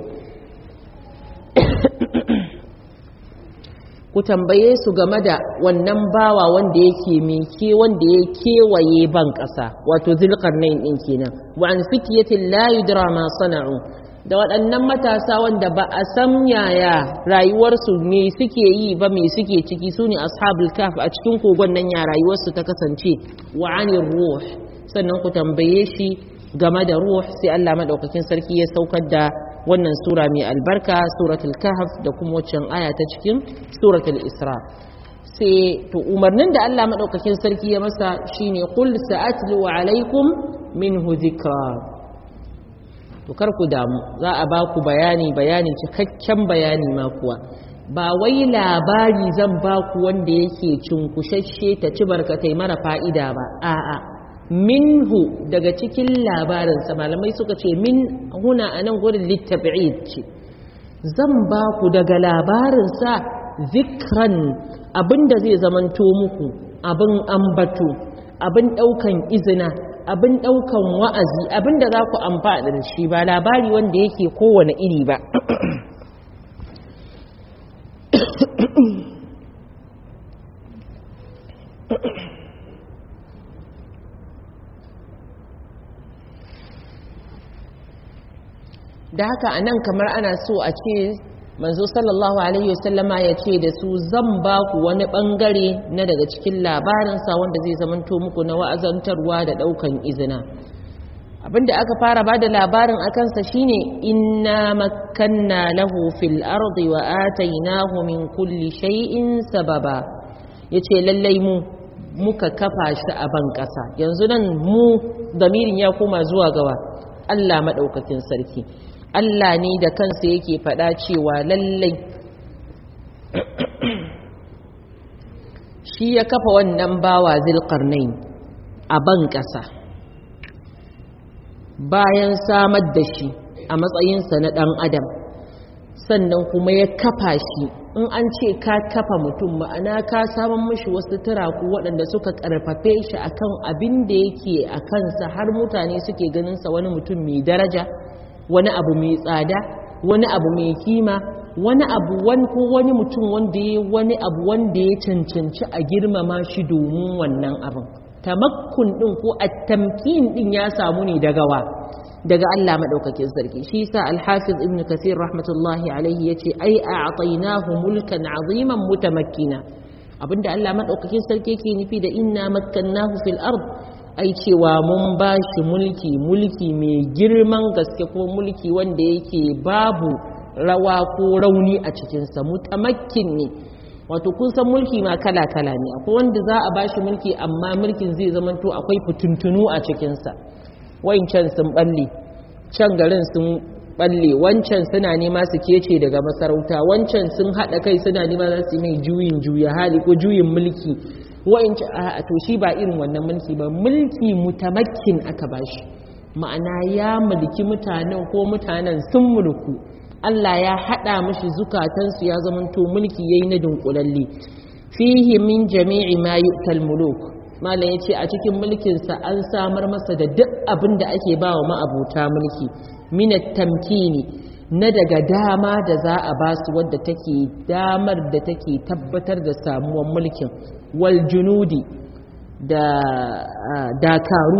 ku tambaye su game da wannan bawa wanda yake meke wanda ya kewaye ban ƙasa wato zulqarnain din kenan wa an fityatin la yudra ma sana'u da waɗannan matasa wanda ba a san yaya rayuwarsu me suke yi ba me suke ciki su ne ashabul kahf a cikin kogon nan ya rayuwarsu ta kasance wa anir ruh sannan ku tambaye shi game da ruh sai Allah madaukakin sarki ya saukar da wannan sura mai albarka suratul kahf da kuma waccan aya ta cikin suratul isra sai to umarnin da Allah madaukakin sarki ya masa shine qul sa'atlu alaikum minhu dhikra. to kar ku damu za a ba ku bayani cikakken bayani ma kuwa ba wai labari zan ba ku wanda yake cunkushashe ta ci barkatai mara fa'ida ba a'a minhu daga cikin labarinsa malamai suka ce min huna anan gurin littabi'id ce zan ba ku daga labarinsa zikran abinda zai zamanto muku abin ambato abin daukan izina abin daukan wa'azi abinda za ku amfana da shi ba labari wanda yake kowane iri ba da haka anan kamar ana so a ce manzo sallallahu alaihi wasallama ya ce da su zan ba ku wani bangare na daga cikin labarinsa wanda zai zamanto muku na wa'azantarwa da daukan izina abinda aka fara ba da labarin akansa shine inna makkanna lahu fil ardi wa atainahu min kulli shay'in sababa yace lallai mu muka kafa shi a ban kasa yanzu nan mu damirin ya koma zuwa gawa Allah madaukakin sarki Allah ne da kansa yake faɗa cewa lallai shi ya kafa wannan bawa Zulqarnain a ban ƙasa bayan samar da shi a matsayinsa na ɗan adam sannan kuma ya kafa shi in an ce ka kafa mutum ma'ana ka samun mashi wasu turaku waɗanda suka ƙarfafe shi akan abin da yake a kansa har mutane suke ganinsa wani mutum mai daraja wani abu mai tsada wani abu mai kima wani abu wani mutum wanda ya wani abu wanda ya cancanci a girmama shi domin wannan abin tamakkun din ko at-tamkin din ya samu ne daga Allah madaukakin sarki shi yasa al-hafiz ibn kathir rahmatullahi alaihi yace ai a'tainahu mulkan aziman mutamakkina abinda Allah madaukakin sarki yake nufi da inna makkannahu fil ard ai cewa mun ba shi mulki mai girman gaske ko mulki wanda yake babu rawa ko rauni a cikinsa mutamakkin ne wato kun san mulki ma kala-kala ne akwai wanda za a ba shi mulki amma mulkin zai zamanto akwai fituntunu a cikinsa wancan sun balle can garin sun balle wancan suna nema su kece daga masarauta wancan sun haɗa kai suna nema za su mai juya hali ko juyin mulki wa'inci a to shi ba irin wannan mulki ba mulki mutamakkin aka bashi ma'ana ya mulki mutanen ko mutanen sun mulku Allah ya hada mishi zukatansu ya zamanto mulki yayi na dunkulalle fihi min jami'i ma yu'tal muluk malam yace a cikin mulkin sa an samar masa da duk abin da ake bawa ma'abuta mulki min at-tamkini na daga dama da za a basu wadda take damar da take tabbatar da samuwar mulkin wal junudi da dakaru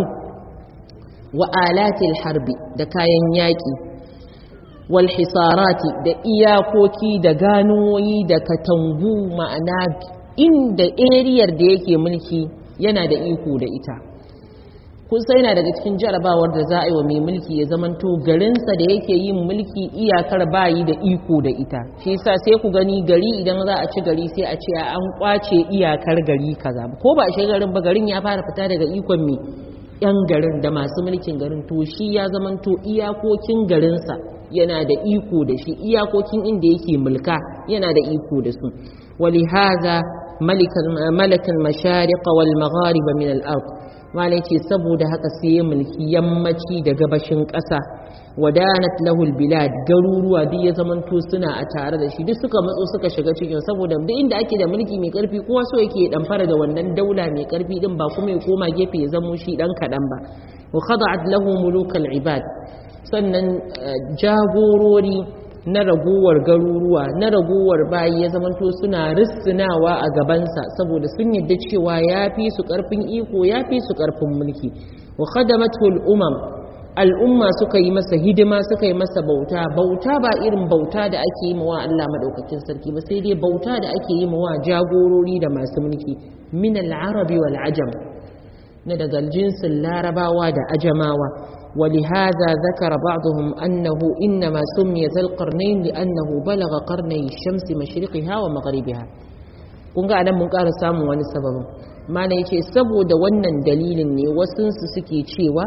wa alatil harbi da kayan yaƙi wal hisarati da iyakoki da ganoyi da katangu ma'ana inda eriyar da yake mulki yana da iko da ita kun sai yana daga cikin jarabawar da za a yi wa mai mulki ya zamanto garinsa da yake yin mulki iyakar bayi da iko da ita shi yasa sai ku gani gari idan za a ci gari sai a ce an kwace iyakar gari kaza ko ba shi garin ba garin ya fara fita daga ikon mai yan garin da masu mulkin garin to shi ya zamanto iyakokin garinsa yana da iko da shi iyakokin inda yake mulka yana da iko da su walihaza malakan mashariqa wal maghariba min al-ard malai ce saboda haka sai ya mulki yammaci da gabashin ƙasa wadanat lahul bilad garuruwa duk ya zamanto suna a tare da shi duk suka matso suka shiga cikin saboda duk inda ake da mulki mai karfi kowa so yake dan fara da wannan daula mai karfi din ba kuma ya koma gefe ya zamo shi dan kadan ba wa khada'at lahu mulukal ibad sannan jagorori na raguwar garuruwa na raguwar bayi ya zamanto suna rissunawa a gabansa saboda sun yadda cewa ya fi su karfin iko ya fi su karfin mulki wa khadamatu al'umma suka yi masa hidima suka yi masa bauta ba irin bauta da ake yi mawa Allah madaukakin sarki ba sai dai bauta da ake yi mawa jagorori da masu mulki min al-arabi wal ajam na daga jinsin larabawa da ajamawa ولهذا ذكر بعضهم أنه إنما سمي ذا القرنين لأنه بلغ قرني الشمس مشرقها ومغربها kun ga anan mun ƙara samun wani sababin mana yace saboda wannan dalilin ne wasunsu suke cewa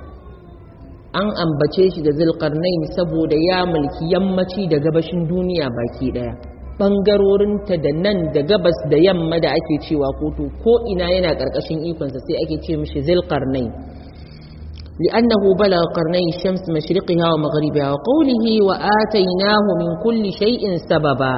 an ambace shi da Zulqarnain saboda ya mulki yammaci da gabashin duniya baki daya bangarorinta da nan da gabas da yamma da ake cewa ko ina yana karkashin ikonsa sai ake ce mishi Zulqarnain li'annahu balagha qarnay ash-shams mashriqiha wa maghribiha wa qawlihi wa atainahu min kulli shay'in sababa.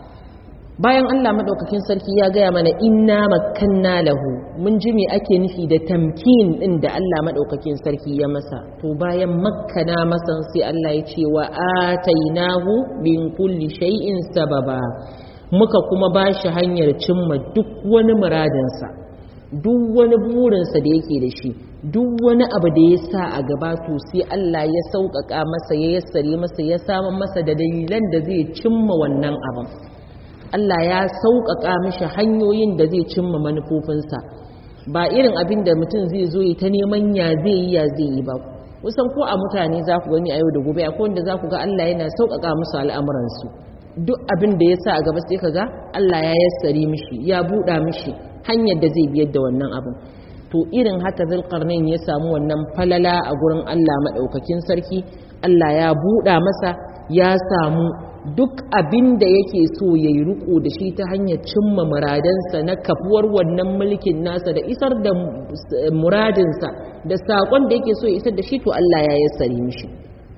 Bayan Allah madaukakin sarki ya gaya mana inna makkanna lahu, mun ji me ake nufi da tamkin din da Allah madaukakin sarki ya masa, to bayan makkana masa sai Allah ya ce wa atainahu min kulli shay'in sababa, muka kuma bashi hanyar cimma duk wani muradinsa, duk wani burinsa da yake da shi, duk wani abu da ya sa a gaba, to sai Allah ya sauƙaƙa masa, ya yassare masa, ya samar masa da dalilan da zai cimma wannan abin. Allah ya sauƙaƙa mishi hanyoyin da zai cimma manufofinsa, ba irin abin da mutum zai zo yi ta neman ya zai yi ba. Kusan ko a mutane za ku gani a yau da gobe, akwai wanda za ku ga Allah yana sauƙaƙa musu al'amuransu, duk abin da ya sa a gaba sai ka ga Allah ya yassare mishi, ya buɗa mishi hanyar da zai biyar da wannan abin. To irin haka Zulqarnain ya samu wannan falala a gurin Allah maɗaukakin sarki, Allah ya buɗa masa, ya samu duk abin da yake so ya yi riko da shi ta hanyar cimma muradansa na kafuwar wannan mulkin nasa da isar da muradinsa da saƙon da yake so ya isar da shi, to Allah ya yassare mishi.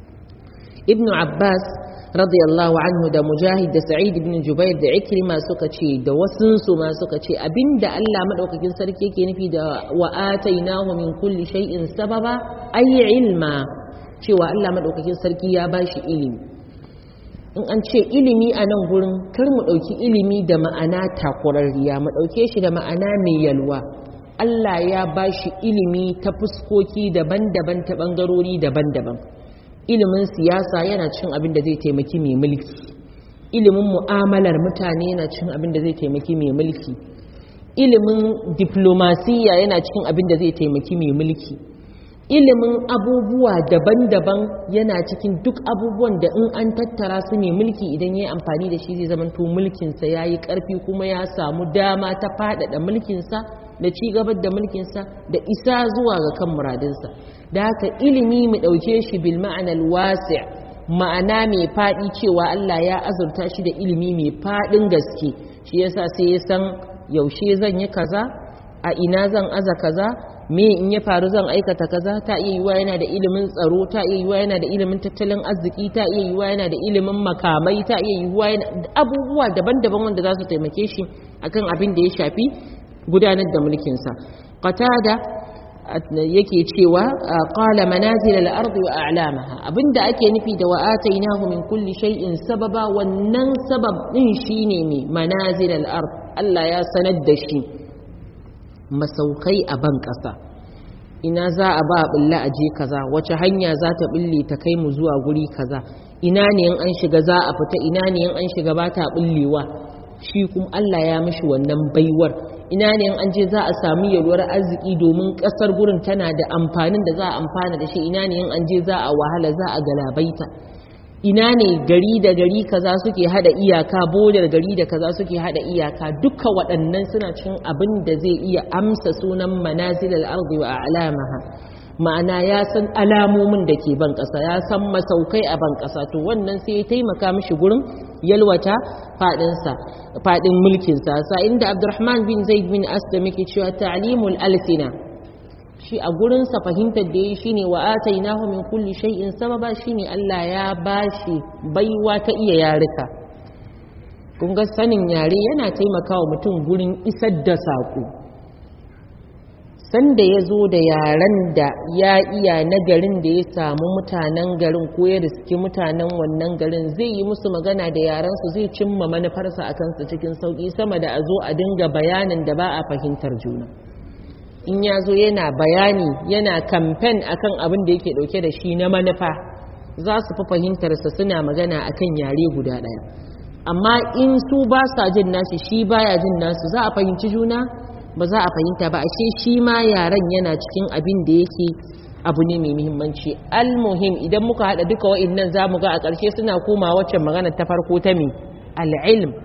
Ibn Abbas radiyallahu anhu da Mujahid da Sa'id ibn Jubair da Ikrima suka ce da wasunsu ma suka ce abinda Allah madaukakin sarki yake nufi da wa atainahu min kulli shay'in sababa ay ilma, cewa Allah madaukakin sarki ya bashi ilimi. In an ce ilimi a nan gurin, kar mu ɗauki ilimi da ma'ana takurarriya, mu ɗauke shi da ma'ana mai yalwa. Allah ya ba shi ilimi ta fuskoki daban-daban, ta ɓangarori daban-daban. Ilimin siyasa yana cin abin da zai taimaki mai mulki, ilimin mu'amalar mutane yana cin abin da zai taimaki mai mulki, ilimin diplomasiya yana cikin abin da zai taimaki mai mulki, ilimin abubuwa daban-daban yana cikin duk abubuwan da in an tattara su ne mulki idan ya yi amfani da shi zai zamanto mulkinsa ya yi ƙarfi kuma ya samu dama ta faɗaɗa mulkinsa da ci gabar da mulkinsa da isa zuwa ga kan muradinsa. Da haka ilimi mu ɗauke shi bil ma'anar wasi', ma'ana mai faɗi, cewa Allah ya azurta shi da ilimi mai faɗin gaske, shi yasa sai ya san yaushe zan yi kaza, a ina zan aza kaza, me in ya faru zan aikata kaza. Ta iya yiwa yana da ilimin tsaro, ta iya yiwa yana da ilimin tattalin arziki, ta iya yiwa yana da ilimin makamai, ta iya yiwa yana abubuwa daban-daban wanda za su taimake shi akan abin da ya shafi gudanar da mulkinsa. Qatada yake cewa qala manazil al-ard wa a'lamaha, abinda ake nufi da wa atainahu min kulli shay'in sababa, wannan sabab din shine ne manazil al-ard, Allah ya sanar da shi masaukai a ban ƙasa, ina za a ba bulla aje kaza, wace hanya za ta bulle ta kai mu zuwa guri kaza, ina ne in an shiga za a fita, ina ne in an shiga ba ta bullewa, shi kuma Allah ya mishi wannan baiwar. Ina ne in an je za a samu yalwar arziki domin ƙasar gurin tana da amfanin da za a amfana da shi, ina ne in an je za a wahala, za a galabaita, ina ne gari da gari kaza suke hada iyaka, bodar gari da kaza suke hada iyaka, duka waɗannan suna cin abin da zai iya amsa sunan manazilal ardi wa a'lamaha, ma'ana ya san alamomin da ke ban ƙasa, ya san masaukai a ban ƙasa, to wannan sai ya taimaka mishi gurin yalwata faɗin mulkinsa. Sa inda Abdurrahman bin Zaid bin Aslam yake cewa ta'limul alsina, shi a gurinsa fahimtar da ya yi shi ne wa atainahu min kulli shay'in sababa, shi ne Allah ya bashi baiwa ta iya yarika. Kun ga sanin yare yana taimakawa mutum gurin isar da saƙo. Sanda ya zo da yaren da ya iya na garin da ya samu mutanen garin ko ya riski mutanen wannan garin, zai yi musu magana da yarensu, zai cimma manufarsa a kansu cikin sauƙi sama da a zo a dinga bayanin da ba a fahimtar juna. In ya zo yana bayani, yana kamfen akan abin da yake dauke da shi na manufa, za su fi fahimtarsa suna magana akan yare guda ɗaya. Amma in su ba sa jin nashi, shi baya jin nasu, za a fahimci juna? Ba za a fahimta ba. Ashe shi ma yaren yana cikin abin da yake abu ne mai muhimmanci. Al-muhim, idan muka haɗa duka wa'innan za mu ga a ƙarshe suna koma waccan magana ta farko ta me? Al-ilm.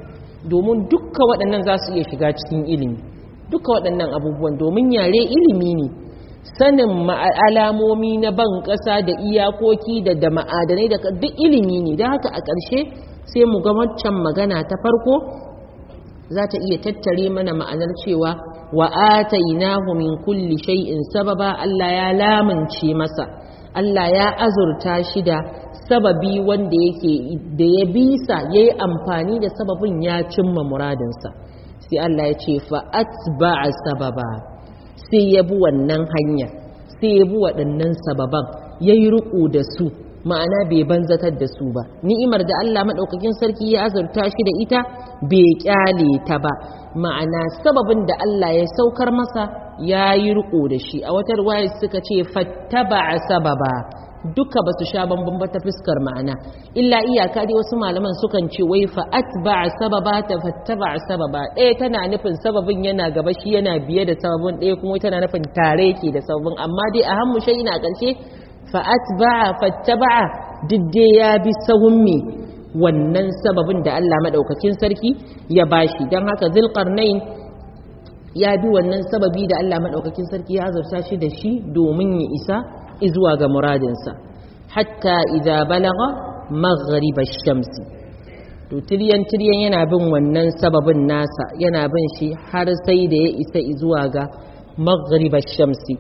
domin dukkan waɗannan za su iya shiga cikin ilimi, dukkan waɗannan abubuwan domin yare ilimi ne, sanin alamomi na ban ƙasa da iyakoki da ma'adanai da duk ilimi ne. Da haka a ƙarshe sai mu ga waccan magana ta farko za ta iya tattare mana ma'anar cewa wa atainahu min kulli shay'in sababa, Allah ya lamunce masa, Allah ya azurta shi da sababi wanda yake da ya bisa yayi amfani da sababin ya cimma muradinsa. sai Allah ya ce fa atba'a sababa, sai ya bi wannan hanya, sai ya bi waɗannan sababan yayi riƙo da su, ma'ana bai banzatar da su ba. Ni'imar da Allah madaukakin sarki ya azurta shi da ita bai kyale ta ba, ma'ana sababin da Allah ya saukar masa ya yi riko da shi. A wata riwaya suka ce fattaba'a sababa, duka ba su sha bambam ba ta fuskar ma'ana, illa iyaka dai wasu malaman sukan ce wai fa atba'a sababa ta fattaba'a sababa, ɗaya tana nufin sababin yana gaba shi yana biye da sababin, ɗaya kuma tana nufin tare yake da sababin, amma dai a hammu shai ina ƙarshe fa'atba'a fattaba'a didde ya bi sahun me wannan sababin da Allah madaukakin sarki ya bashi. Dan haka Zulqarnain ya bi wannan sababi da Allah madaukakin sarki ya azurta shi da shi domin ya isa zuwa ga muradinsa. Hatta idza balagha maghrib ash-shamsi, to tiryan yana bin wannan sababin nasa, yana bin shi har sai da ya isa zuwa ga maghrib ash-shamsi,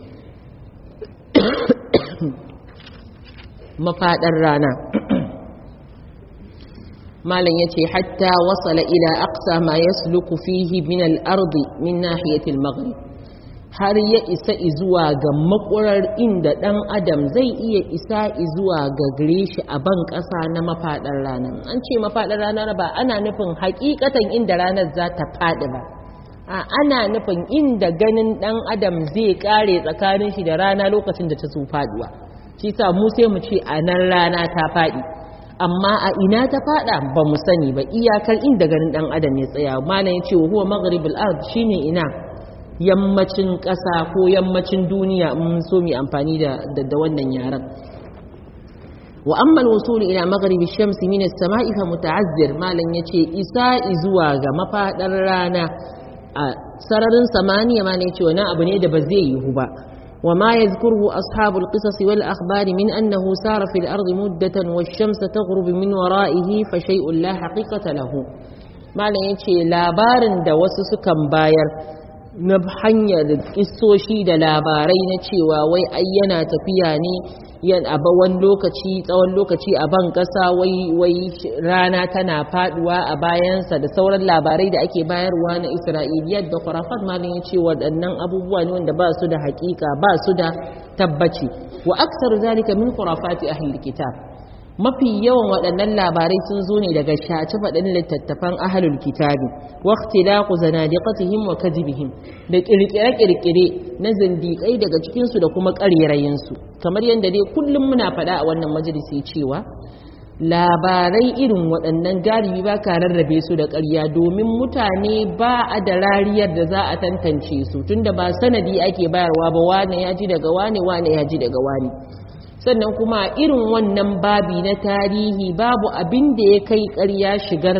mafaɗar rana. malam yace hatta wasala ila aqsa ma yasluku fihi min al-ardi min nahiyati al-maghrib, har ya isa zuwa ga makurar inda dan adam zai iya isa zuwa ga gare shi a ban ƙasa na mafaɗar rana. An ce mafaɗar rana ba ana nufin hakikatan inda ranar za ta faɗi ba, ana nufin inda ganin dan adam zai kare tsakanin shi da rana lokacin da ta so faduwa. Shi sa mu sai mu ce a nan rana ta faɗi, amma a ina ta faɗa ba mu sani ba, iyakar inda ganin ɗan adam ya tsaya. Malam ya ce wa huwa maghribul ard, shine ina yammacin ƙasa ko yammacin duniya, mun so mu amfani da wannan yaran. wa amma al-wusul ila maghribi shamsi min as-sama'i fa muta'azzir, malam ya ce isa zuwa ga mafaɗar rana a sararin samaniya, malam ya ce wani abu ne da ba zai yiwu ba. وما يذكره أصحاب القصص والأخبار من أنه سار في الأرض مدة والشمس تغرب من ورائه فشيء لا حقيقة له. ما لا يتشي لابارن دا وسسكن باير نبحنيا قصوشي دا لابارين تشيوا وي أينا تفياني yan a bawan tsawon lokaci a ban kasa wai rana tana faduwa a bayansa da sauran labarai da ake bayarwa na Isra'iliyat da khurafat. malin yace waɗannan abubuwa ne wanda ba su da haƙiƙa, ba su da tabbaci. wa aksaru zalika min khurafati ahli kitab, mafi yawan waɗannan labarai sun zo ne daga shaci faɗin littattafan ahlul kitabi, wa ikhtilaqu zanadiqatihim wa kadhibihim, da kirkire-kirkire na zindiƙai daga cikinsu da kuma ƙarerayinsu. kamar yadda dai kullum muna faɗa a wannan majalisi cewa labarai irin waɗannan galibi ba ka rarrabe su da ƙarya, domin mutane ba a da rariyar da za a tantance su, tunda ba sanadi ake bayarwa ba, wane ya ji daga wane, wane ya ji daga wane. sannan kuma irin wannan babi na tarihi babu abin da ya kai ƙarya shigar,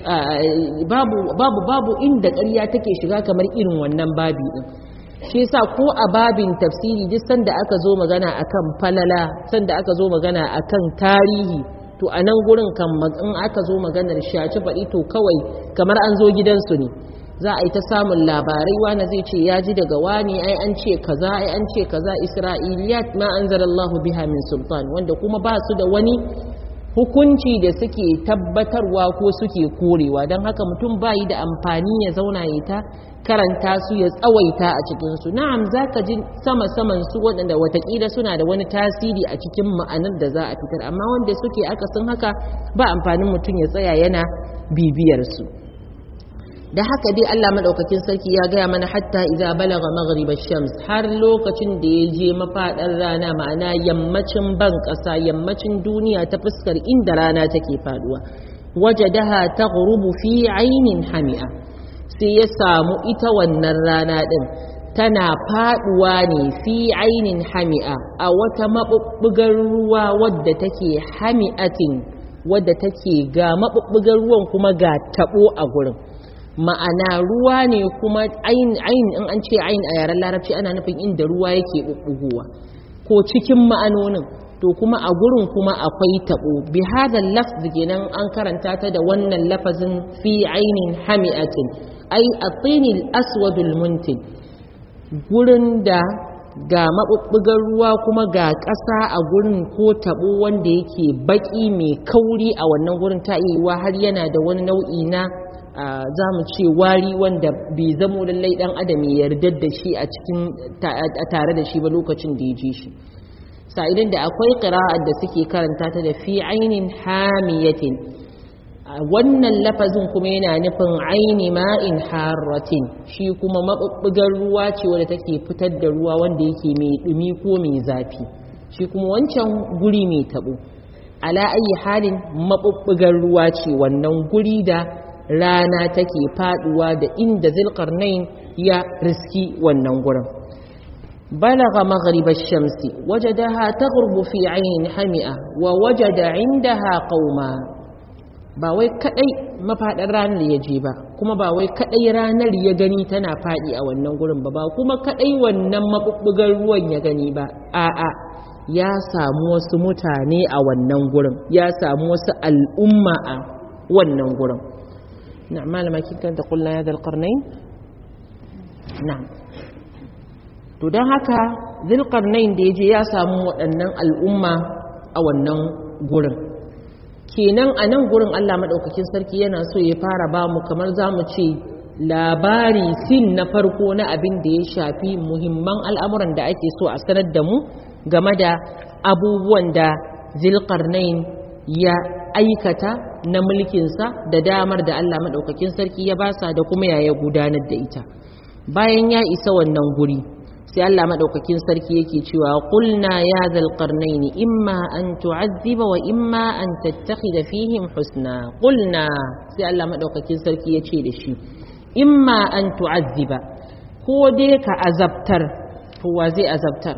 babu inda ƙarya take shiga kamar irin wannan babi din. shi yasa ko a babin tafsiri duk sanda aka zo magana akan falala, sanda aka zo magana akan tarihi, to a nan gurin kan in aka zo maganar shaci faɗi to kawai kamar an zo gidansu ne, za a yi ta samun labarai, wani zai ce ya ji daga wani, ai an ce kaza, ai an ce kaza. Isra'iliyat ma anzalallahu biha min sultan, wanda kuma ba su da wani hukunci da suke tabbatarwa ko suke korewa. don haka mutum bayi da amfani ya zauna ya ta karanta su ya tsawaita a cikinsu. na'am za ka ji sama-saman su waɗanda watakila suna da wani tasiri a cikin ma'anar da za a fitar, amma wanda suke akasin haka ba amfanin mutum ya tsaya yana bibiyar su. da haka dai Allah madaukakin sarki ya gaya mana hatta idza balagha maghrib ash-shams, har lokacin da ya je mafadar rana, ma'ana yammacin ban kasa, yammacin duniya ta fuskar inda rana take faduwa. wajadaha taghrubu fi aynin hami'a, sai ya samu ita wannan rana din tana faduwa ne fi aynin hami'a, a wata mabubbugar ruwa wadda take hami'atin, wadda take ga maɓuɓɓugar ruwan kuma ga taɓo a gurin, ma'ana ruwa ne kuma ayin in an ce ayin a yaren larabci ana nufin inda ruwa yake ɓuɓɓugowa ko cikin ma'anonin, to kuma a gurin kuma akwai taɓo. Bi hadha lafz kenan an karanta ta da wannan lafazin fi ainin hami'atin ai at-tinil aswadul muntin, gurin da ga maɓuɓɓugar ruwa kuma ga ƙasa a gurin ko taɓo wanda yake baƙi mai kauri a wannan gurin, ta iya har yana da wani nau'i na za mu ce wari wanda bai zamo lallai ɗan adam ya yarda da shi a cikin tare da shi ba lokacin da ya ji shi. Sa'idan da akwai ƙira'ar da suke karanta ta da fi ainin hamiyatin, wannan lafazin kuma yana nufin aini ma'in harratin, shi kuma maɓuɓɓugar ruwa ce wadda take fitar da ruwa wanda yake mai ɗumi ko mai zafi, shi kuma wancan guri mai taɓo. Ala ayi halin maɓuɓɓugar ruwa ce wannan guri da rana take faɗuwa da inda Zulqarnain ya riski wannan gurin. Balagha maghriba shamsi wajadaha taghrubu fi ainin hami'a wa wajada indaha qauma. Ba wai kadai mafaɗar ranar ya je ba, kuma ba wai kadai ranar ya gani tana faɗi a wannan gurin ba kuma kadai wannan maɓuɓɓugar ruwan ya gani ba, a'a ya samu wasu mutane a wannan gurin, ya samu wasu al'umma a wannan gurin. Na'am, malama kin kanta qulna ya Zulqarnain. Na'am, to don haka Zulqarnain da ya je ya samu waɗannan al'umma a wannan gurin. Kenan a nan gurin Allah maɗaukakin sarki yana so ya fara ba mu kamar za mu ce labari sin na farko na abin da ya shafi muhimman al'amuran da ake so a sanar da mu game da abubuwan da Zulqarnain ya aikata na mulkinsa da damar da Allah maɗaukakin sarki ya basa da kuma yaya gudanar da ita. Bayan ya isa wannan guri sai Allah madaukakin sarki yake cewa qulna ya zal qarnaini imma an tu'azziba wa imma an tattakhidha fihim husna. Qulna sai Allah madaukakin sarki yace da shi imma an tu'azziba, ko dai ka azabtar. To wa zai azabtar?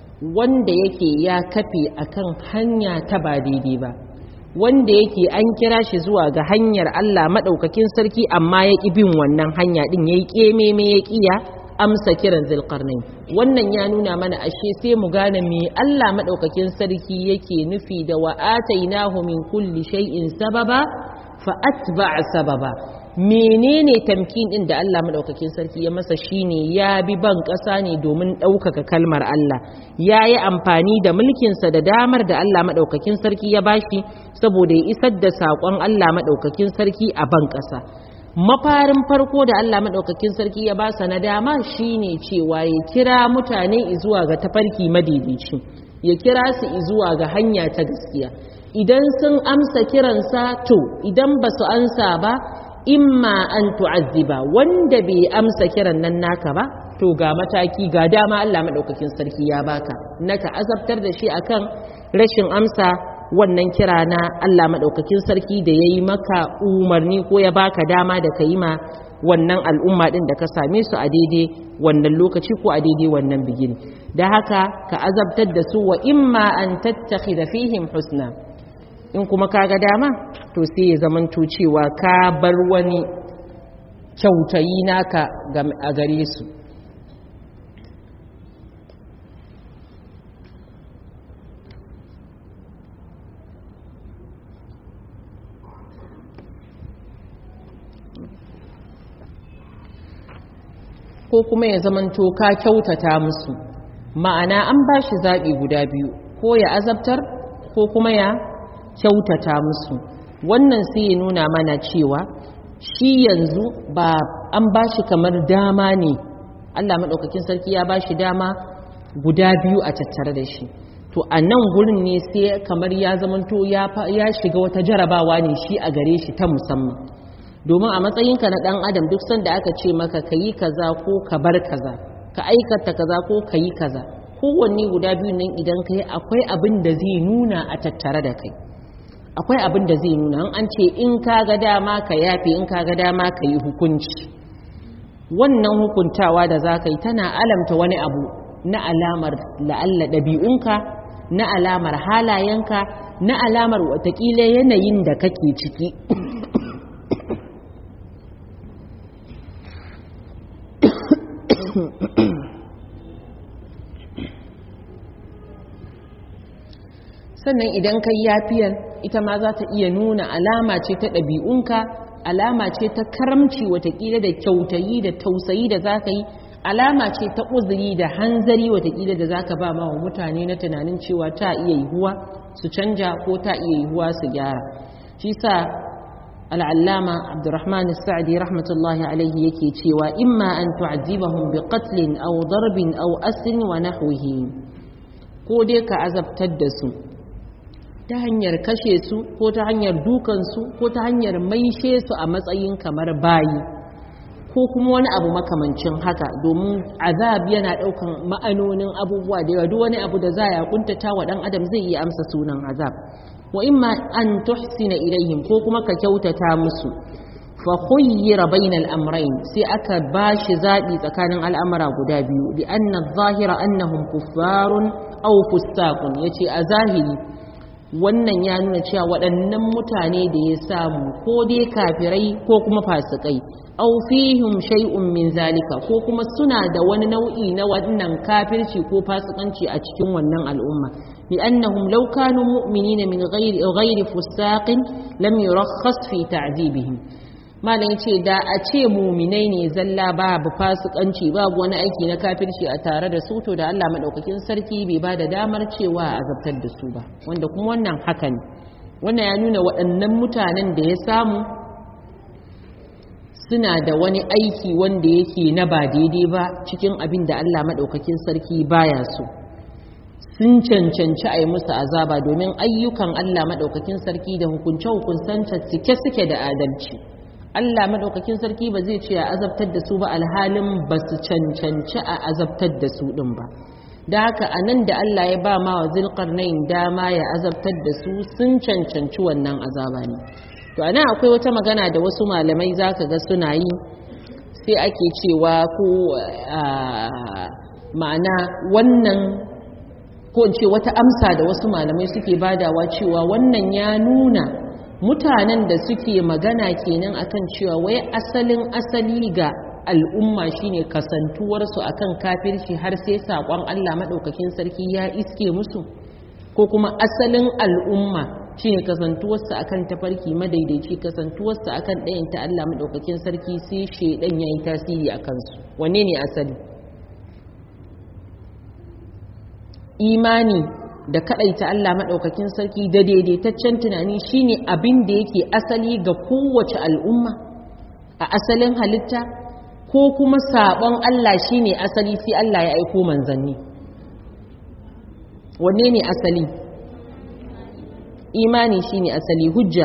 Wanda yake ya kafe akan hanya ta ba daidai ba, wanda yake an kira shi zuwa ga hanyar Allah madaukakin sarki amma ya ƙi bin wannan hanya din, yayi kememe ya kiya amsa kiran Zulqarnain. Wannan ya nuna mana ashe sai mu gane me Allah madaukakin sarki yake nufi da wa atainahu min kulli shay'in sababa fa atba'a sababa. Menene tamkin din da Allah madaukakin sarki ya masa? Shine ya bi ban ƙasa ne domin ɗaukaka kalmar Allah, ya yi amfani da mulkinsa da damar da Allah madaukakin sarki ya bashi saboda ya isar da saƙon Allah madaukakin sarki a ban ƙasa. Mafarin farko da Allah madaukakin sarki ya basa na dama shine cewa ya kira mutane zuwa ga tafarki madaidaici, ya kira su zuwa ga hanya ta gaskiya. Idan sun amsa kiransa to, idan ba su ansa ba imma an tu'azziba, wanda bai amsa kiran nan naka ba to ga mataki, ga dama Allah madaukakin sarki ya baka naka azabtar da shi akan rashin amsa wannan kira na Allah madaukakin sarki da yayi maka umarni ko ya baka dama da kai ma wannan al'umma din da ka same su a daidai wannan lokaci ko a daidai wannan bigini. Da haka ka azabtar da su wa imma an tattakhidha fihim husna, in kuma kaga dama to sai ya zamanto cewa ka bar wani kyautayi naka a gare su. Ko kuma ya zamanto ka kyautata musu, ma'ana an ba shi zaɓi guda biyu, ko ya azabtar ko kuma ya kyautata musu. Wannan sai ya nuna mana cewa shi yanzu ba an ba shi kamar dama ne, Allah maɗaukakin sarki ya ba shi dama guda biyu a tattare da shi. To a nan gurin ne sai kamar ya zamanto ya shiga wata jarabawa ne shi a gare shi ta musamman. Domin a matsayinka na ɗan adam duk sanda aka ce maka ka yi kaza ko ka bar kaza, ka aikata kaza ko ka yi kaza, kowanne guda biyu nan idan ka yi akwai abin da zai nuna a tattare da kai. Akwai abin da zai nuna an ce in ka ga dama ka yafe, in ka ga dama ka yi hukunci. Wannan hukuntawa da za ka yi tana alamta wani abu na alamar la'alla ɗabi'unka, na alamar halayenka, na alamar watakila yanayin da kake ciki sannan idan kai yafiyar ita ma za ta iya nuna alama ce ta ɗabi'unka, alama ce ta karamci watakila da kyautayi da tausayi da za ka yi, alama ce ta uzuri da hanzari watakila da za ka ba ma wa mutane na tunanin cewa ta iya yiwuwa su canja ko ta iya yiwuwa su gyara. shi sa al'allama abdurrahman sa'adi rahmatullahi alaihi yake cewa imma an tu'azzibahum bi qatlin aw darbin aw asrin wa nahwihi, ko dai ka azabtar da su ta hanyar kashe su ko ta hanyar dukansu ko ta hanyar maishe su a matsayin kamar bayi ko kuma wani abu makamancin haka, domin azab yana daukan ma'anonin abubuwa da yawa. Duk wani abu da za ya kuntata wa dan adam zai iya amsa sunan azab. wa imma an tuhsina ilaihim, ko kuma ka kyautata musu. fa khuyyira bainal amrayn, sai aka bashi zabi tsakanin al'amara guda biyu, li anna adh-dhahira annahum kuffarun aw fustaqun. yace a zahiri wannan ya nuna cewa waɗannan mutane da ya samu ko dai kafirai ko kuma fasikai, aw fihim shay'un min zalika, ko kuma suna da wani nau'i na wannan kafirci ko fasikanci a cikin wannan al'umma. bi annahum law kanu mu'minina min ghairi fustaqin lam yurakhas fi ta'dibihim. malam ce da a ce muminai ne zalla babu fasikanci babu wani aiki na kafirci a tare da su, to da Allah madaukakin sarki bai ba da damar cewa a azabtar da su ba, wanda kuma wannan haka ne. wannan ya nuna waɗannan mutanen da ya samu suna da wani aiki wanda yake na ba daidai ba cikin abin da Allah madaukakin sarki baya so, sun cancanci a yi musu azaba, domin ayyukan Allah madaukakin sarki da hukunce-hukuncenta cike suke da adalci. Allah madaukakin sarki ba zai ce a azabtar da su ba alhalin ba su cancanci a azabtar da su din ba. da haka anan da Allah ya ba ma wa Zulqarnain dama ya azabtar da su, sun cancanci wannan azaba ne. to anan akwai wata magana da wasu malamai zaka ga suna yi, sai ake cewa ko ma'ana wannan, ko in ce wata amsa da wasu malamai suke badawa cewa wannan ya nuna mutanen da suke magana kenan akan cewa wai asali ga al'umma shine kasantuwarsu akan kafirci har sai sakon Allah madaukakin sarki ya iske musu, ko kuma asalin al'umma shine kasantuwarsu akan tafarki madaidaici, kasantuwarsu akan ɗayanta Allah madaukakin sarki sai shedan yayi tasiri akan su. wanne ne asali? imani da kadaita Allah madaukakin sarki da daidaitaccen tunani shine abin da yake asali ga kowace al'umma a asalin halitta, ko kuma sabon Allah shine asali sai Allah ya aiko manzanni? wanne ne asali? imani shine asali. hujja.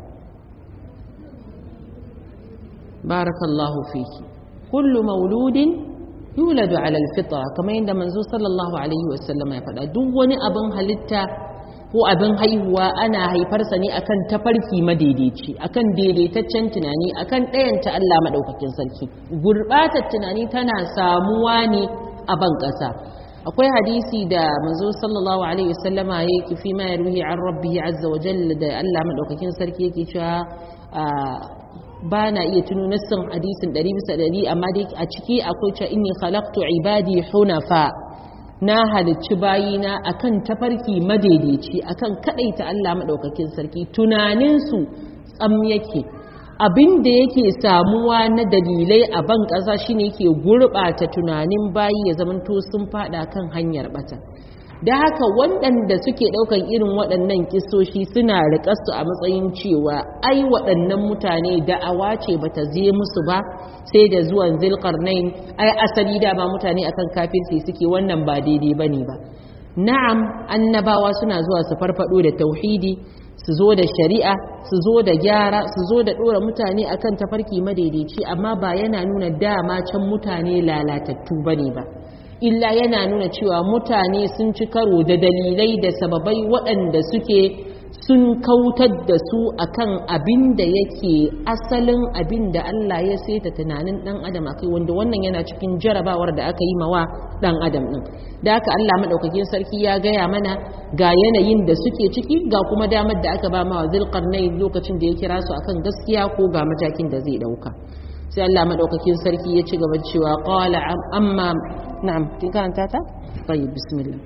barakallahu fiki. kullu mauludin yuladu ala alfitra, kamar yadda manzo sallallahu alaihi wasallam ya faɗa, duk wani abin halitta ko abin haihuwa ana haifarsa ne akan tafarki madaidaici, akan daidaitaccen tunani, akan ɗayanta Allah madaukakin sarki. gurbatar tunani tana samuwa ne a ban ƙasa. akwai hadisi da manzo sallallahu alaihi wasallama yake fi ma yarwihi an rabbih azza wa jalla, da Allah madaukakin sarki yake cewa ba na iya tuno nassin hadisin 100%, amma dai a ciki akwai cewa inni khalaqtu ibadi hunafa, na halicci bayina akan tafarki madaidaici, akan kadaita Allah madaukakin sarki. tunaninsu tsam yake. abin da yake samuwa na dalilai a ban ƙasa shine yake gurɓata tunanin bayi ya zamanto sun fada kan hanyar bata. da haka waɗanda suke ɗaukan irin waɗannan kisoshi suna riƙarsu a matsayin cewa ai waɗannan mutane da'awa ce bata je musu ba sai da zuwan Zulqarnain, ai asali da ba mutane akan kafirci suke, wannan ba daidai bane ba. na'am, annabawa suna zuwa su farfado da tauhidi, su zo da shari'a, su zo da gyara, su zo da ɗora mutane akan tafarki madaidaici, amma ba yana nuna dama can mutane lalatattu bane ba, illa yana nuna cewa mutane sun ci karo da dalilai da sababai waɗanda suke sun kautar da su akan abin da yake asalin abin da Allah ya saita tunanin dan adam akai, wanda wannan yana cikin jarabawar da aka yi mawa dan adam din. Da haka Allah madaukakin sarki ya gaya mana ga yanayin da suke ciki, ga kuma damar da aka ba ma Zulqarnain lokacin da ya kira su akan gaskiya ko ga matakin da zai dauka. sai Allah madaukakin sarki ya ci gaba da cewa qala amma na'am kin karanta ta tayyib bismillah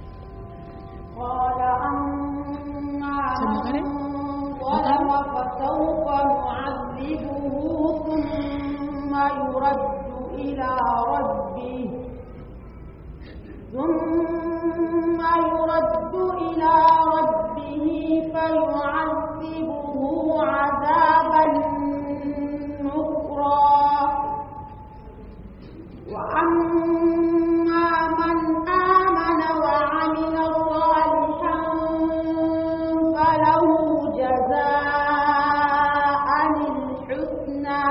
qala amma فسوف نعذبه ثم يرد إلى ربه فيعذبه عذابا نكرا وأما من آمن وعمل صالحا فله جزاء الحسنى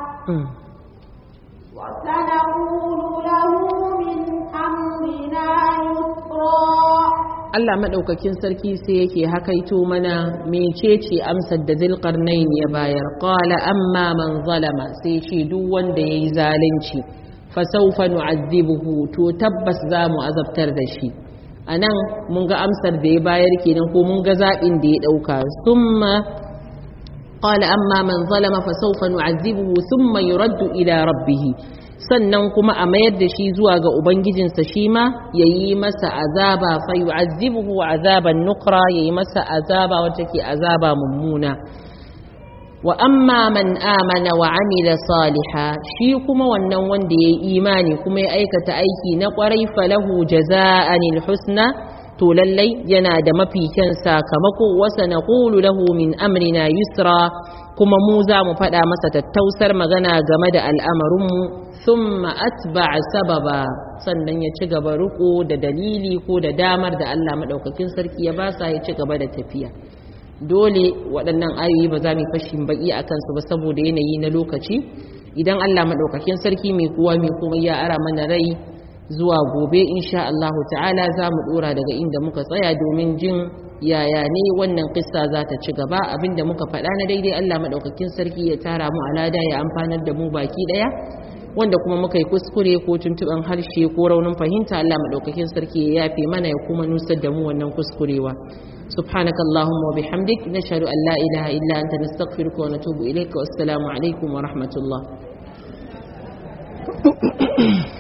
وسنقول له من أمرنا يسرا. Allah madaukakin sarki sai yake hakaito mana mecece amsar da Zulqarnain ya bayar. Qala amma man zalama, sai shi duk wanda yayi zalunci fa sawfa nu'adhibuhu, to tabbas za mu azabtar da shi. Anan mun ga amsar da ya bayar kenan, ko mun ga zabin da ya dauka. Thumma qala amma man zalama fa sawfa nu'adhibuhu thumma yuraddu ila rabbih, sannan kuma a mayar da shi zuwa ga ubangijinsa shi ma yayi masa azaba, fa yu'azzibuhu azaban nukra, yayi masa azaba wacce ke azaba mummuna. Wa amma man amana wa amila saliha, shi kuma wannan wanda yayi imani kuma ya aikata aiki na kwarai, falahu jazaa'anil husna, to lallai yana da mafi kyan sakamako. Wa sanaqulu lahu min amrina yusra, kuma mu za mu faɗa masa tattausar magana game da al'amarinmu. Thumma atba'a sababa, sannan ya ci gaba riko da dalili ko da damar da Allah madaukakin sarki ya basa, ya ci gaba da tafiya. Dole waɗannan ayoyi ba za mu fashin baki a kansu ba saboda yanayi na lokaci. Idan Allah madaukakin sarki mai kowa mai komai ya ara mana rai, zuwa gobe insha Allah ta'ala za mu dora daga inda muka tsaya domin jin yaya ne wannan kissa za ta ci gaba. Abinda muka faɗa na daidai Allah madaukakin sarki ya tara mu alada, ya amfanar da mu baki daya, wanda kuma muka yi kuskure ko tuntuban harshe ko raunin fahimta Allah madaukakin sarki ya yafe mana, ya kuma nusar da mu wannan kuskurewa. subhanaka allahumma wa bihamdik, nashhadu an la ilaha illa anta, nastaghfiruka wa natubu ilayka. Wassalamu alaikum wa rahmatullah.